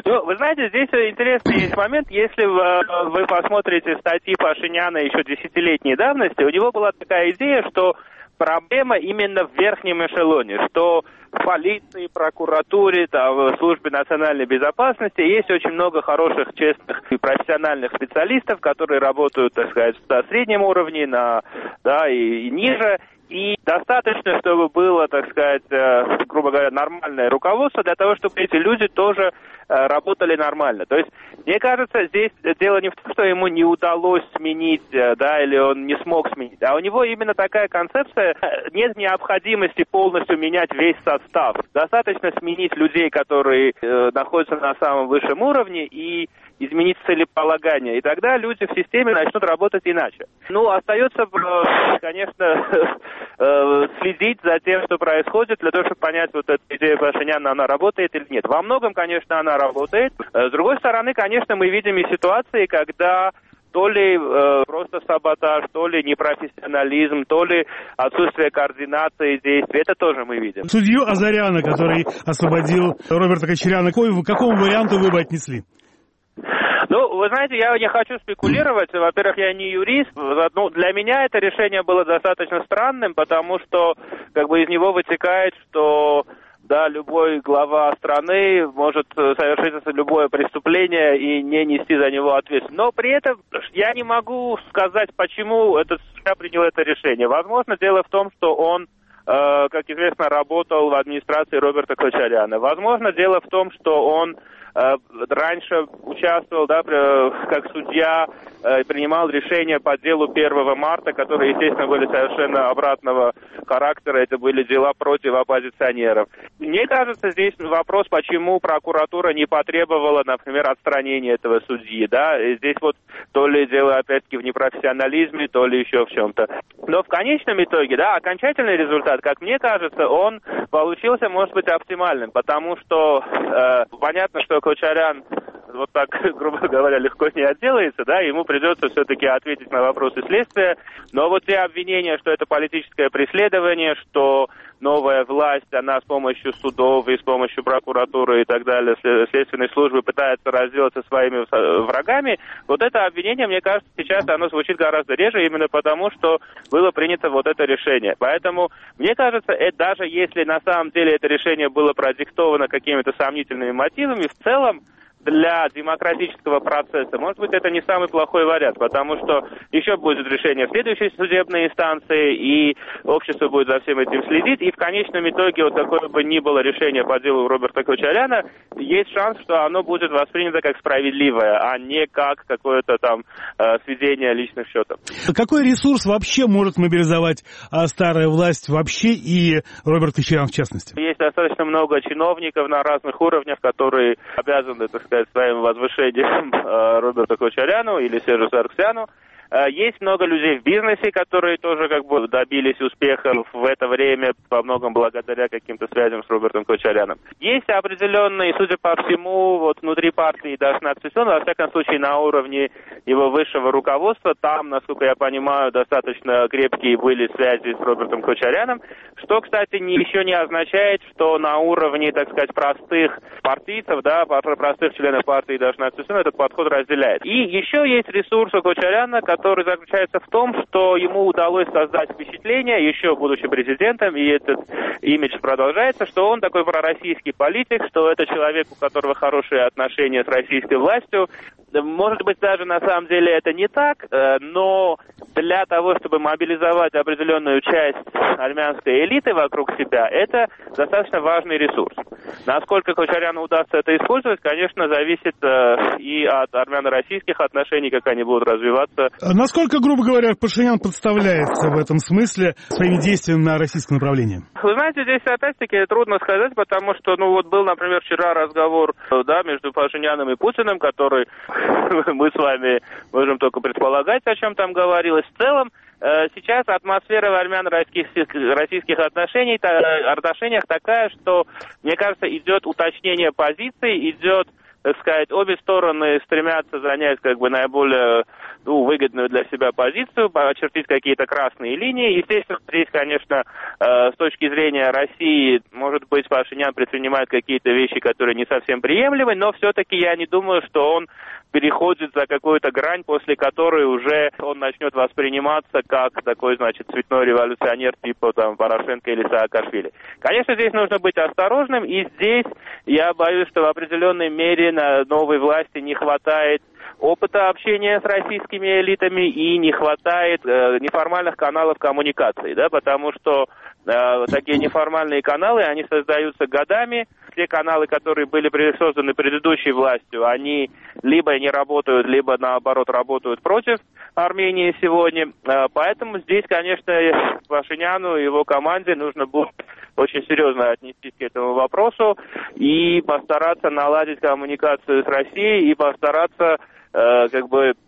Ну, вы знаете, здесь интересный есть момент. Если вы посмотрите статьи Пашиняна еще десятилетней давности, у него была такая идея, что проблема именно в верхнем эшелоне, что в полиции, прокуратуре, там, в службе национальной безопасности есть очень много хороших, честных и профессиональных специалистов, которые работают, так сказать, на среднем уровне, на, да, и, и ниже. И достаточно, чтобы было, так сказать, э, грубо говоря, нормальное руководство для того, чтобы эти люди тоже э, работали нормально. То есть, мне кажется, здесь дело не в том, что ему не удалось сменить, э, да, или он не смог сменить, а у него именно такая концепция, нет необходимости полностью менять весь состав. Достаточно сменить людей, которые э, находятся на самом высшем уровне, и изменить целеполагание, и тогда люди в системе начнут работать иначе. Ну, остается, конечно, следить за тем, что происходит, для того, чтобы понять, вот эта идея Пашиняна, она работает или нет. Во многом, конечно, она работает. С другой стороны, конечно, мы видим и ситуации, когда то ли э, просто саботаж, то ли непрофессионализм, то ли отсутствие координации действий. Это тоже мы видим. Судью Азаряна, который освободил Роберта Кочаряна, к какому варианту вы бы отнесли? Ну, вы знаете, я не хочу спекулировать. Во-первых, я не юрист. Ну, для меня это решение было достаточно странным, потому что как бы из него вытекает, что да, любой глава страны может совершить любое преступление и не нести за него ответственность. Но при этом я не могу сказать, почему этот судья принял это решение. Возможно, дело в том, что он, э, как известно, работал в администрации Роберта Кочаряна. Возможно, дело в том, что он раньше участвовал, да, как судья, принимал решения по делу первого марта, которые, естественно, были совершенно обратного характера. Это были дела против оппозиционеров. Мне кажется, здесь вопрос, почему прокуратура не потребовала, например, отстранения этого судьи. Да? И здесь вот то ли дело, опять-таки, в непрофессионализме, то ли еще в чем-то. Но в конечном итоге, да, окончательный результат, как мне кажется, он получился, может быть, оптимальным, потому что э, понятно, что Кочарян вот так, грубо говоря, легко не отделается, да, ему придется все-таки ответить на вопросы следствия. Но вот те обвинения, что это политическое преследование, что новая власть, она с помощью судов и с помощью прокуратуры и так далее, следственной службы пытается разделаться со своими врагами, вот это обвинение, мне кажется, сейчас оно звучит гораздо реже, именно потому, что было принято вот это решение. Поэтому, мне кажется, это, даже если на самом деле это решение было продиктовано какими-то сомнительными мотивами, в целом, для демократического процесса, может быть, это не самый плохой вариант, потому что еще будет решение в следующей судебной инстанции, и общество будет за всем этим следить, и в конечном итоге, вот какое бы ни было решение по делу Роберта Кочаряна, есть шанс, что оно будет воспринято как справедливое, а не как какое-то там э, сведение личных счетов. Какой ресурс вообще может мобилизовать а, старая власть вообще и Роберт Кочарян в частности? Есть достаточно много чиновников на разных уровнях, которые обязаны, так сказать, своим возвышением э, Роберту Кочаряну или Сержу Саргсяну. Э, есть много людей в бизнесе, которые тоже как бы добились успеха в это время, во многом благодаря каким-то связям с Робертом Кочаряном. Есть определенные, судя по всему, вот внутри партии Дашнак Цицон, во всяком случае на уровне его высшего руководства, там, насколько я понимаю, достаточно крепкие были связи с Робертом Кочаряном, что, кстати, не, еще не означает, что на уровне, так сказать, простых партийцев, да, простых членов партии Дашнак Цицон этот подход разделяет. И еще есть ресурс у Кочаряна, который заключается в том, что ему удалось создать впечатление, еще будучи президентом, и этот имидж продолжается, что он такой пророссийский политик, что это человек, у которого хорошие отношения с российской властью. Может быть, даже на самом деле это не так, но для того, чтобы мобилизовать определенную часть армянской элиты вокруг себя, это достаточно важный ресурс. Насколько Кочаряну удастся это использовать, конечно, зависит и от армяно-российских отношений, как они будут развиваться. Насколько, грубо говоря, Пашинян подставляется в этом смысле своими действиями на российском направлении? Вы знаете, здесь опять-таки трудно сказать, потому что, ну вот был, например, вчера разговор, да, между Пашиняном и Путиным, который мы с вами можем только предполагать, о чем там говорилось. В целом, сейчас атмосфера в армяно-российских российских отношений, отношениях такая, что, мне кажется, идет уточнение позиций, идет так сказать, обе стороны стремятся занять как бы наиболее ну, выгодную для себя позицию, очертить какие-то красные линии. Естественно, здесь, конечно, с точки зрения России, может быть, Пашинян предпринимает какие-то вещи, которые не совсем приемлемы, но все-таки я не думаю, что он переходит за какую-то грань, после которой уже он начнет восприниматься как такой, значит, цветной революционер типа там Порошенко или Саакашвили. Конечно, здесь нужно быть осторожным, и здесь я боюсь, что в определенной мере на новой власти не хватает опыта общения с российскими элитами и не хватает э, неформальных каналов коммуникации, да, потому что э, такие неформальные каналы, они создаются годами. Те каналы, которые были созданы предыдущей властью, они либо не работают, либо, наоборот, работают против Армении сегодня. Э, поэтому здесь, конечно, Пашиняну и его команде нужно будет очень серьезно отнестись к этому вопросу и постараться наладить коммуникацию с Россией и постараться э, как бы э,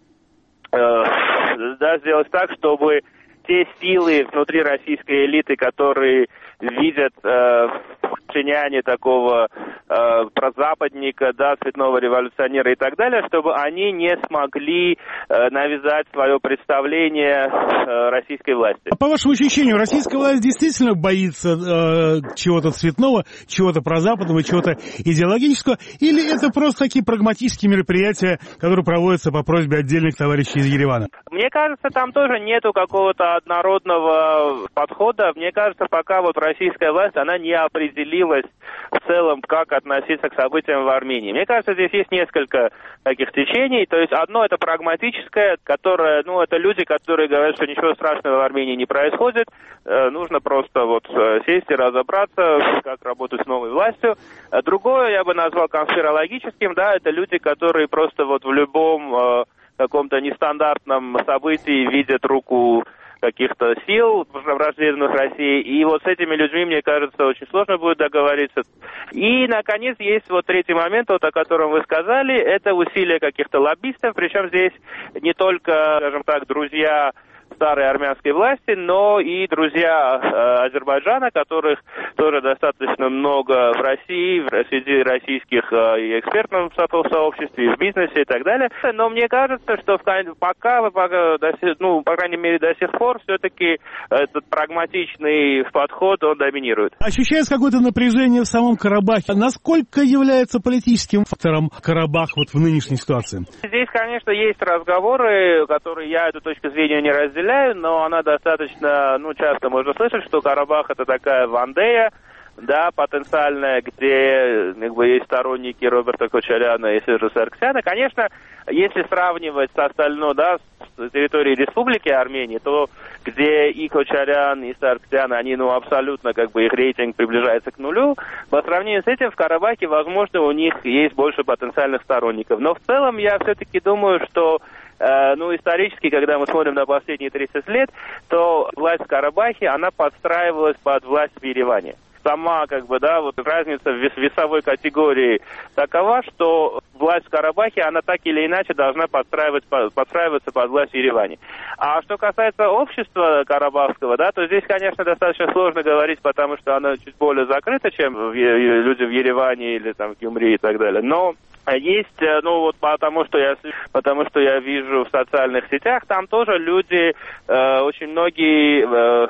да, сделать так, чтобы те силы внутри российской элиты, которые видят э, в Пашиняне такого э, прозападника, да, цветного революционера и так далее, чтобы они не смогли э, навязать свое представление э, российской власти. А по вашему ощущению, российская власть действительно боится э, чего-то цветного, чего-то прозападного, чего-то идеологического, или это просто такие прагматические мероприятия, которые проводятся по просьбе отдельных товарищей из Еревана? Мне кажется, там тоже нету какого-то однородного подхода. Мне кажется, пока вот российская власть, она не определилась в целом, как относиться к событиям в Армении. Мне кажется, здесь есть несколько таких течений. То есть одно это прагматическое, которое, ну, это люди, которые говорят, что ничего страшного в Армении не происходит. Э, нужно просто вот сесть и разобраться, как работать с новой властью. Другое я бы назвал конспирологическим, да, это люди, которые просто вот в любом э, каком-то нестандартном событии видят руку каких-то сил враждебных России. И вот с этими людьми, мне кажется, очень сложно будет договориться. И, наконец, есть вот третий момент, вот о котором вы сказали, это усилия каких-то лоббистов, причем здесь не только, скажем так, друзья старой армянской власти, но и друзья э, Азербайджана, которых тоже достаточно много в России, в, среди российских э, и экспертном сообществе, и в бизнесе и так далее. Но мне кажется, что в, пока, пока до, ну, по крайней мере, до сих пор все-таки этот прагматичный подход, он доминирует. Ощущается какое-то напряжение в самом Карабахе. Насколько является политическим фактором Карабах вот в нынешней ситуации? Здесь, конечно, есть разговоры, которые я эту точку зрения не разделяю, но она достаточно, ну, часто можно слышать, что Карабах это такая Вандея, да, потенциальная, где как бы есть сторонники Роберта Кочаряна и Сержа Сарксяна. Конечно, если сравнивать с остальной, да, с территорией Республики Армения, то где и Кочарян, и Сарксян, они, ну, абсолютно, как бы, их рейтинг приближается к нулю. По сравнению с этим в Карабахе, возможно, у них есть больше потенциальных сторонников. Но в целом я все-таки думаю, что ну, исторически, когда мы смотрим на последние тридцать лет, то власть в Карабахе, она подстраивалась под власть в Ереване. Сама, как бы, да, вот разница в весовой категории такова, что власть в Карабахе, она так или иначе должна подстраиваться, подстраиваться под власть в Ереване. А что касается общества карабахского, да, то здесь, конечно, достаточно сложно говорить, потому что оно чуть более закрыто, чем люди в Ереване или там в Гюмри и так далее. Но есть, ну вот потому что я потому что я вижу в социальных сетях, там тоже люди, э, очень многие, э,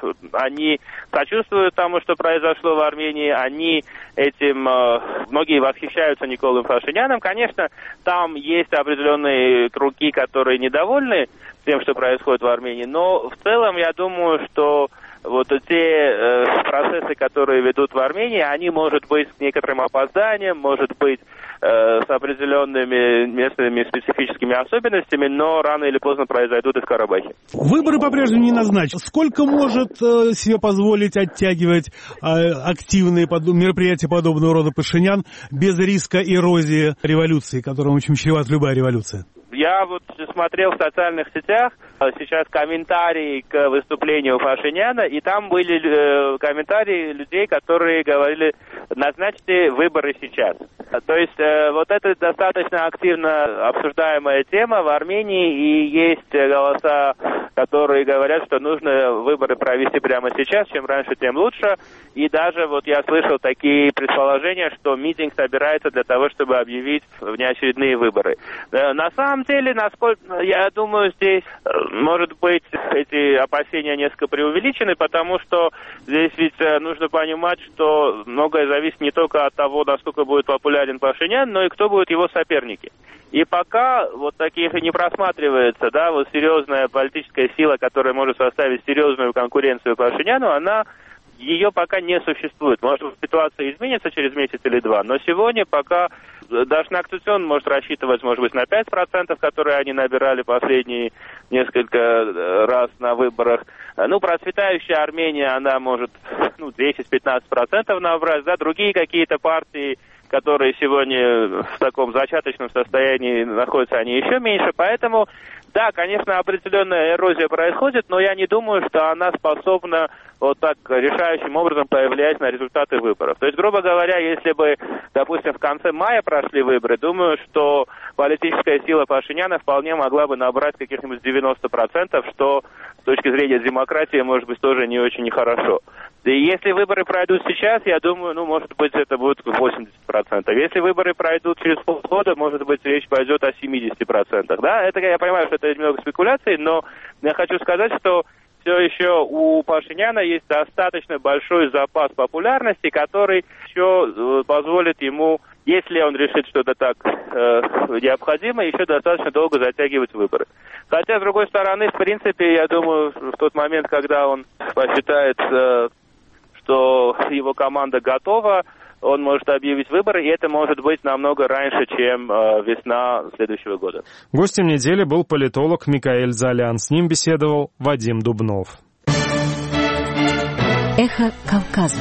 они сочувствуют тому, что произошло в Армении, они этим, э, многие восхищаются Николаем Пашиняном. Конечно, там есть определенные круги, которые недовольны тем, что происходит в Армении, но в целом я думаю, что вот те э, процессы, которые ведут в Армении, они, может быть, с некоторым опозданием, может быть, э, с определенными местными специфическими особенностями, но рано или поздно произойдут и в Карабахе. Выборы по-прежнему не назначены. Сколько может э, себе позволить оттягивать э, активные под... мероприятия подобного рода Пашинян без риска эрозии революции, которым очень чревата любая революция? Я вот смотрел в социальных сетях, сейчас комментарии к выступлению Пашиняна, и там были э, комментарии людей, которые говорили: назначьте выборы сейчас. То есть э, вот это достаточно активно обсуждаемая тема в Армении, и есть голоса, которые говорят, что нужно выборы провести прямо сейчас, чем раньше, тем лучше. И даже вот я слышал такие предположения, что митинг собирается для того, чтобы объявить внеочередные выборы. Э, на самом деле, насколько я думаю, здесь э, может быть эти опасения несколько преувеличены, потому что здесь ведь э, нужно понимать, что многое зависит не только от того, насколько будет популярен Пашинян, но и кто будут его соперники. И пока вот таких и не просматривается, да, вот серьезная политическая сила, которая может составить серьезную конкуренцию Пашиняну, она, ее пока не существует. Может, ситуация изменится через месяц или два, но сегодня пока Дашнак Цицон может рассчитывать, может быть, на пять процентов, которые они набирали последние несколько раз на выборах. Ну, процветающая Армения, она может, ну, десять-пятнадцать процентов набрать, да, другие какие-то партии, которые сегодня в таком зачаточном состоянии находятся, они еще меньше. Поэтому, да, конечно, определенная эрозия происходит, но я не думаю, что она способна вот так решающим образом повлиять на результаты выборов. То есть, грубо говоря, если бы, допустим, в конце мая прошли выборы, думаю, что политическая сила Пашиняна вполне могла бы набрать каких-нибудь девяносто процентов, что с точки зрения демократии, может быть, тоже не очень нехорошо. И если выборы пройдут сейчас, я думаю, ну, может быть, это будет восемьдесят процентов. Если выборы пройдут через полгода, может быть, речь пойдет о семьдесят процентах. Да, это, я понимаю, что это немного спекуляций, но я хочу сказать, что все еще у Пашиняна есть достаточно большой запас популярности, который еще позволит ему, если он решит что-то так э, необходимо, еще достаточно долго затягивать выборы. Хотя, с другой стороны, в принципе, я думаю, в тот момент, когда он посчитает, э, что его команда готова, он может объявить выборы, и это может быть намного раньше, чем э, весна следующего года. Гостем недели был политолог Микаэль Золян. С ним беседовал Вадим Дубнов. Эхо Кавказа.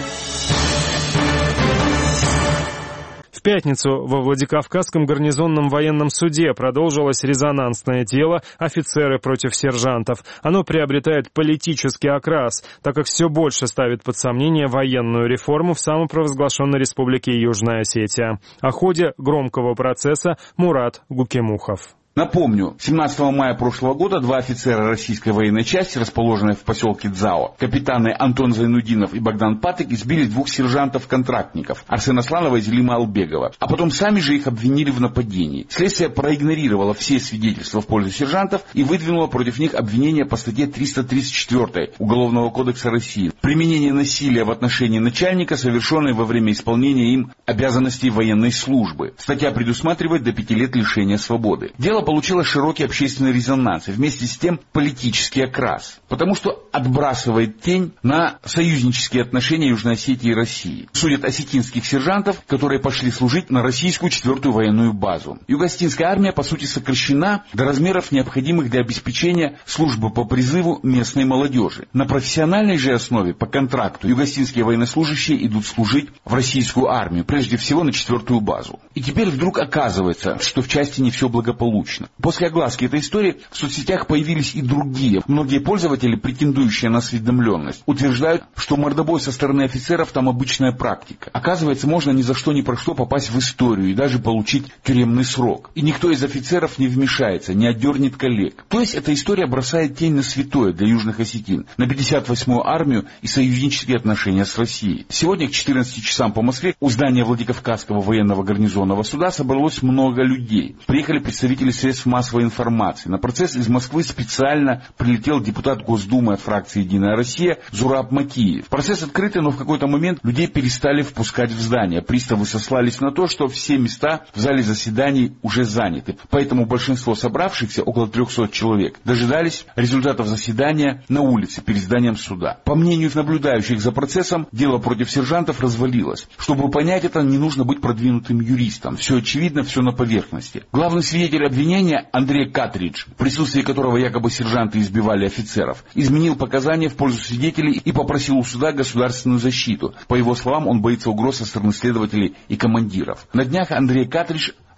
В пятницу во Владикавказском гарнизонном военном суде продолжилось резонансное дело «Офицеры против сержантов». Оно приобретает политический окрас, так как все больше ставит под сомнение военную реформу в самопровозглашенной республике Южная Осетия. О ходе громкого процесса Мурат Гукемухов. Напомню, семнадцатого мая прошлого года два офицера российской военной части, расположенные в поселке Дзао, капитаны Антон Зайнудинов и Богдан Патык, избили двух сержантов-контрактников Арсена Сланова и Зелима Албегова, а потом сами же их обвинили в нападении. Следствие проигнорировало все свидетельства в пользу сержантов и выдвинуло против них обвинение по статье триста тридцать четыре Уголовного кодекса России. Применение насилия в отношении начальника, совершенное во время исполнения им обязанностей военной службы. Статья предусматривает до пяти лет лишения свободы. Дело получило широкий общественный резонанс и вместе с тем политический окрас, потому что отбрасывает тень на союзнические отношения Южной Осетии и России. Судят осетинских сержантов, которые пошли служить на российскую четвертую военную базу. Юго-осетинская армия, по сути, сокращена до размеров, необходимых для обеспечения службы по призыву местной молодежи. На профессиональной же основе, по контракту, юго-осетинские военнослужащие идут служить в российскую армию, прежде всего на четвертую базу. И теперь вдруг оказывается, что в части не все благополучно. После огласки этой истории в соцсетях появились и другие. Многие пользователи, претендующие на осведомленность, утверждают, что мордобой со стороны офицеров там обычная практика. Оказывается, можно ни за что ни про что попасть в историю и даже получить тюремный срок. И никто из офицеров не вмешается, не отдернет коллег. То есть эта история бросает тень на святое для южных осетин, на пятьдесят восьмую армию и союзнические отношения с Россией. Сегодня к четырнадцати часам по Москве у здания Владикавказского военного гарнизонного суда собралось много людей. Приехали представители средств массовой информации. На процесс из Москвы специально прилетел депутат Госдумы от фракции «Единая Россия» Зураб Макиев. Процесс открытый, но в какой-то момент людей перестали впускать в здание. Приставы сослались на то, что все места в зале заседаний уже заняты. Поэтому большинство собравшихся, около трехсот человек, дожидались результатов заседания на улице перед зданием суда. По мнению наблюдающих за процессом, дело против сержантов развалилось. Чтобы понять это, не нужно быть продвинутым юристом. Все очевидно, все на поверхности. Главный свидетель обвинения Андрей Катридж, в присутствии которого якобы сержанты избивали офицеров, изменил показания в пользу свидетелей и попросил у суда государственную защиту. По его словам, он боится угроз со стороны следователей и командиров. На днях Андрей Катридж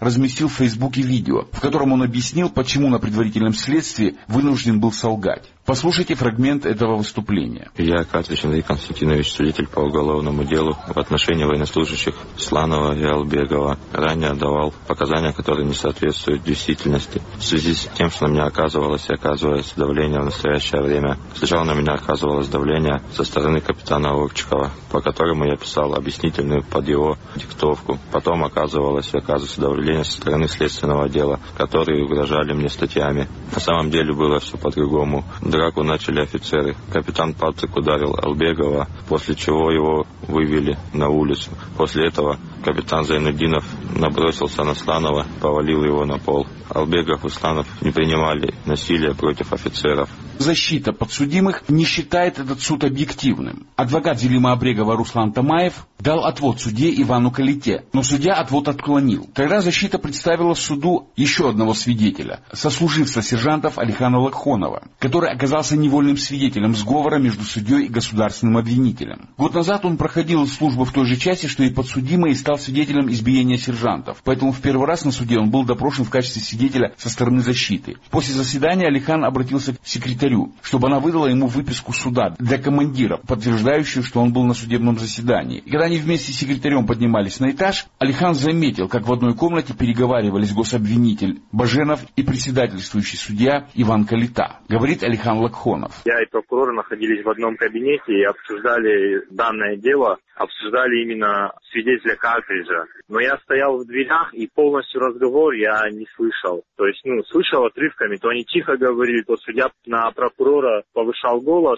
разместил в Фейсбуке видео, в котором он объяснил, почему на предварительном следствии вынужден был солгать. Послушайте фрагмент этого выступления. Я, Катрич Андрей Константинович, свидетель по уголовному делу в отношении военнослужащих Сланова и Албегова, ранее давал показания, которые не соответствуют действительности. В связи с тем, что на меня оказывалось и оказывается давление в настоящее время. Сначала на меня оказывалось давление со стороны капитана Овчикова, по которому я писал объяснительную под его диктовку. Потом оказывалось и оказывается давление со стороны следственного отдела, которые угрожали мне статьями. На самом деле было все по-другому. Драку начали офицеры. Капитан Патрик ударил Албегова, после чего его вывели на улицу. После этого капитан Зайнуддинов набросился на Сланова, повалил его на пол. Албегов и Сланов не принимали насилия против офицеров. Защита подсудимых не считает этот суд объективным. Адвокат Зелима Абрегова Руслан Тамаев дал отвод судье Ивану Калите, но судья отвод отклонил. Тогда защита представила в суду еще одного свидетеля, сослуживца сержантов Алихана Лакхонова, который оказался невольным свидетелем сговора между судьей и государственным обвинителем. Год назад он проходил службу в той же части, что и подсудимый, и стал свидетелем избиения сержантов. Поэтому в первый раз на суде он был допрошен в качестве свидетеля со стороны защиты. После заседания Алихан обратился к секретарю, чтобы она выдала ему выписку суда для командира, подтверждающую, что он был на судебном заседании. И когда они вместе с секретарем поднимались на этаж, Алихан заметил, как в одной комнате переговаривались гособвинитель Баженов и председательствующий судья Иван Калита. Говорит Алихан Лакхонов. Я и прокурор находились в одном кабинете и обсуждали данное дело, обсуждали именно свидетеля Картриджа. Но я стоял в дверях, и полностью разговор я не слышал. То есть, ну, слышал отрывками, то они тихо говорили, то судья на прокурора повышал голос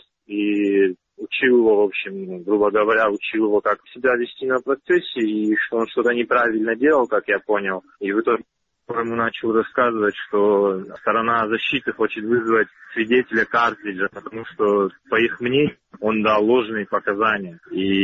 и учил его, в общем, грубо говоря, учил его, как себя вести на процессе, и что он что-то неправильно делал, как я понял. И в итоге ему начал рассказывать, что сторона защиты хочет вызвать свидетеля Картриджа, потому что, по их мнению, он дал ложные показания.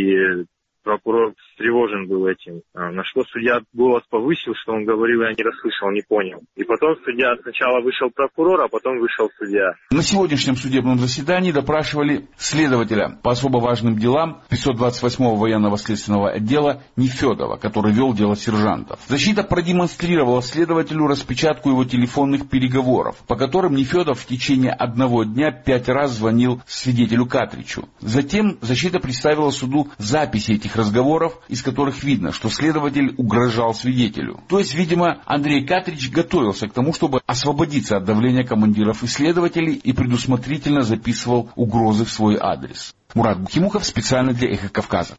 И прокурор встревожен был этим. На что судья голос повысил, что он говорил, я не расслышал, не понял. И потом судья, сначала вышел прокурор, а потом вышел судья. На сегодняшнем судебном заседании допрашивали следователя по особо важным делам пятьсот двадцать восьмого военного следственного отдела Нефедова, который вел дело сержантов. Защита продемонстрировала следователю распечатку его телефонных переговоров, по которым Нефедов в течение одного дня пять раз звонил свидетелю Катричу. Затем защита представила суду записи этих разговоров, из которых видно, что следователь угрожал свидетелю. То есть, видимо, Андрей Катрич готовился к тому, чтобы освободиться от давления командиров и следователей, и предусмотрительно записывал угрозы в свой адрес. Мурат Бухимухов специально для «Эхо Кавказа».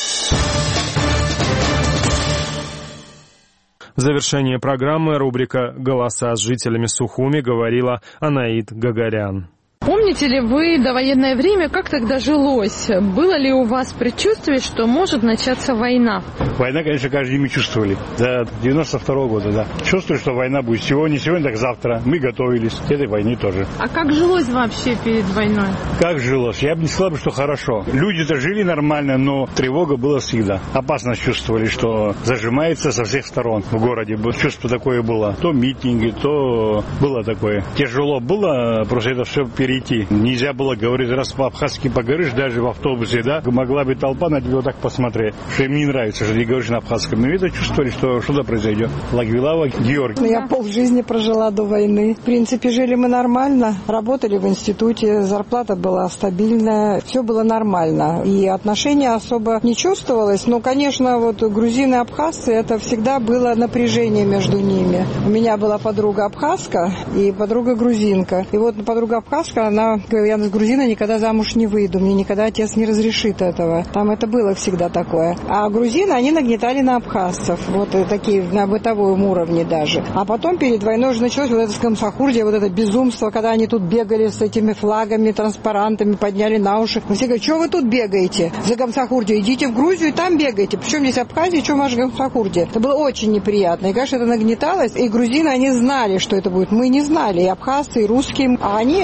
В завершении программы рубрика «Голоса с жителями Сухуми» говорила Анаит Гагарян. Помните ли вы довоенное время, как тогда жилось? Было ли у вас предчувствие, что может начаться война? Война, конечно, каждый день чувствовали. До девяносто второго года, да. Чувствую, что война будет сегодня, сегодня, так завтра. Мы готовились к этой войне тоже. А как жилось вообще перед войной? Как жилось? Я бы не сказал, что хорошо. Люди-то жили нормально, но тревога была всегда. Опасность чувствовали, что зажимается со всех сторон в городе. Чувство такое было. То митинги, то было такое. Тяжело было, просто это все перейти. Нельзя было говорить, раз по-абхазски поговоришь, даже в автобусе, да, могла бы толпа на тебя вот так посмотреть, что им не нравится, что ты говоришь на абхазском. Мы это чувствовали, что что-то произойдет. Лагвилава, Георгий. Я полжизни прожила до войны. В принципе, жили мы нормально, работали в институте, зарплата была стабильная, все было нормально. И отношения особо не чувствовалось, но, конечно, вот грузины и абхазцы, это всегда было напряжение между ними. У меня была подруга абхазка и подруга грузинка. И вот подруга абхазка, она говорила, я с грузина никогда замуж не выйду, мне никогда отец не разрешит этого. Там это было всегда такое. А грузины, они нагнетали на абхазцев, вот такие на бытовом уровне даже. А потом перед войной уже началось вот это скомсахурдие, вот это безумство, когда они тут бегали с этими флагами, транспарантами, подняли на уши. Мы все говорят, что вы тут бегаете за Гамсахурдию? Идите в Грузию и там бегаете. Причем здесь Абхазия, что ваш Гамсахурдия? Это было очень неприятно. И, конечно, это нагнеталось. И грузины, они знали, что это будет. Мы не знали. И абхазцы, и русские. А они это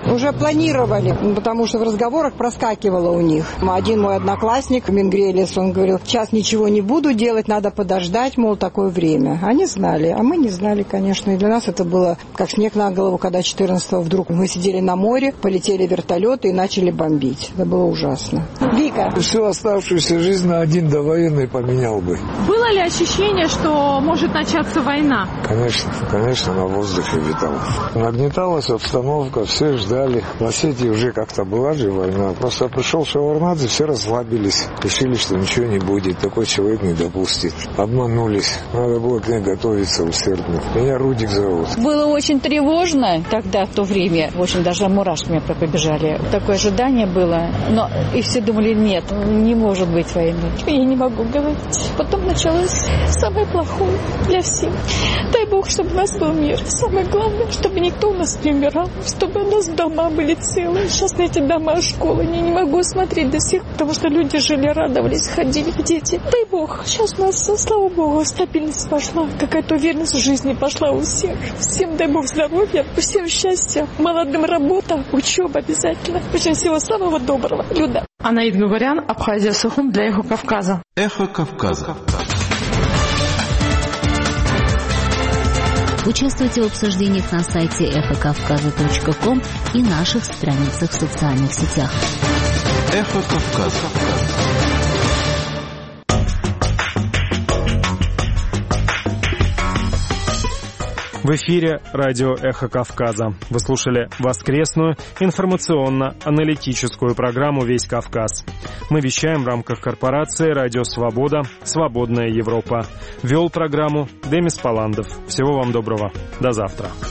Уже планировали, потому что в разговорах проскакивало у них. Один мой одноклассник, Мингрелис, он говорил, сейчас ничего не буду делать, надо подождать, мол, такое время. Они знали, а мы не знали, конечно. И для нас это было как снег на голову, когда четырнадцатого вдруг мы сидели на море, полетели вертолеты и начали бомбить. Это было ужасно. Вика. Всю оставшуюся жизнь на один довоенный поменял бы. Было ли ощущение, что может начаться война? Конечно, конечно, на воздухе витал. Нагнеталась обстановка, все ждали. В Осетии уже как-то была же война. Просто пришел Шеварднадзе, все расслабились. Решили, что ничего не будет. Такой человек не допустит. Обманулись. Надо было к ней готовиться усердно. Меня Рудик зовут. Было очень тревожно тогда, в то время. В общем, даже мурашки меня побежали. Такое ожидание было. Но и все думали, нет, не может быть войны. Я не могу говорить. Потом началось самое плохое для всех. Дай Бог, чтобы у нас был мир. Самое главное, чтобы никто у нас не умирал. Чтобы у нас дома были целые. Сейчас на эти дома, школы, я не могу смотреть до сих, потому что люди жили, радовались, ходили, дети. Дай Бог, сейчас у нас, слава Богу, стабильность пошла. Какая-то уверенность в жизни пошла у всех. Всем дай Бог здоровья, всем счастья, молодым работа, учеба обязательно. Очень всего самого доброго. Люда. Анаид Гугарян, Абхазия, Сухум для Эхо Кавказа. Эхо Кавказа. Участвуйте в обсуждениях на сайте эхо кавказа точка ком и наших страницах в социальных сетях. Эхо Кавказа. В эфире радио «Эхо Кавказа». Вы слушали воскресную информационно-аналитическую программу «Весь Кавказ». Мы вещаем в рамках корпорации «Радио Свобода. Свободная Европа». Вел программу Демис Паландов. Всего вам доброго. До завтра.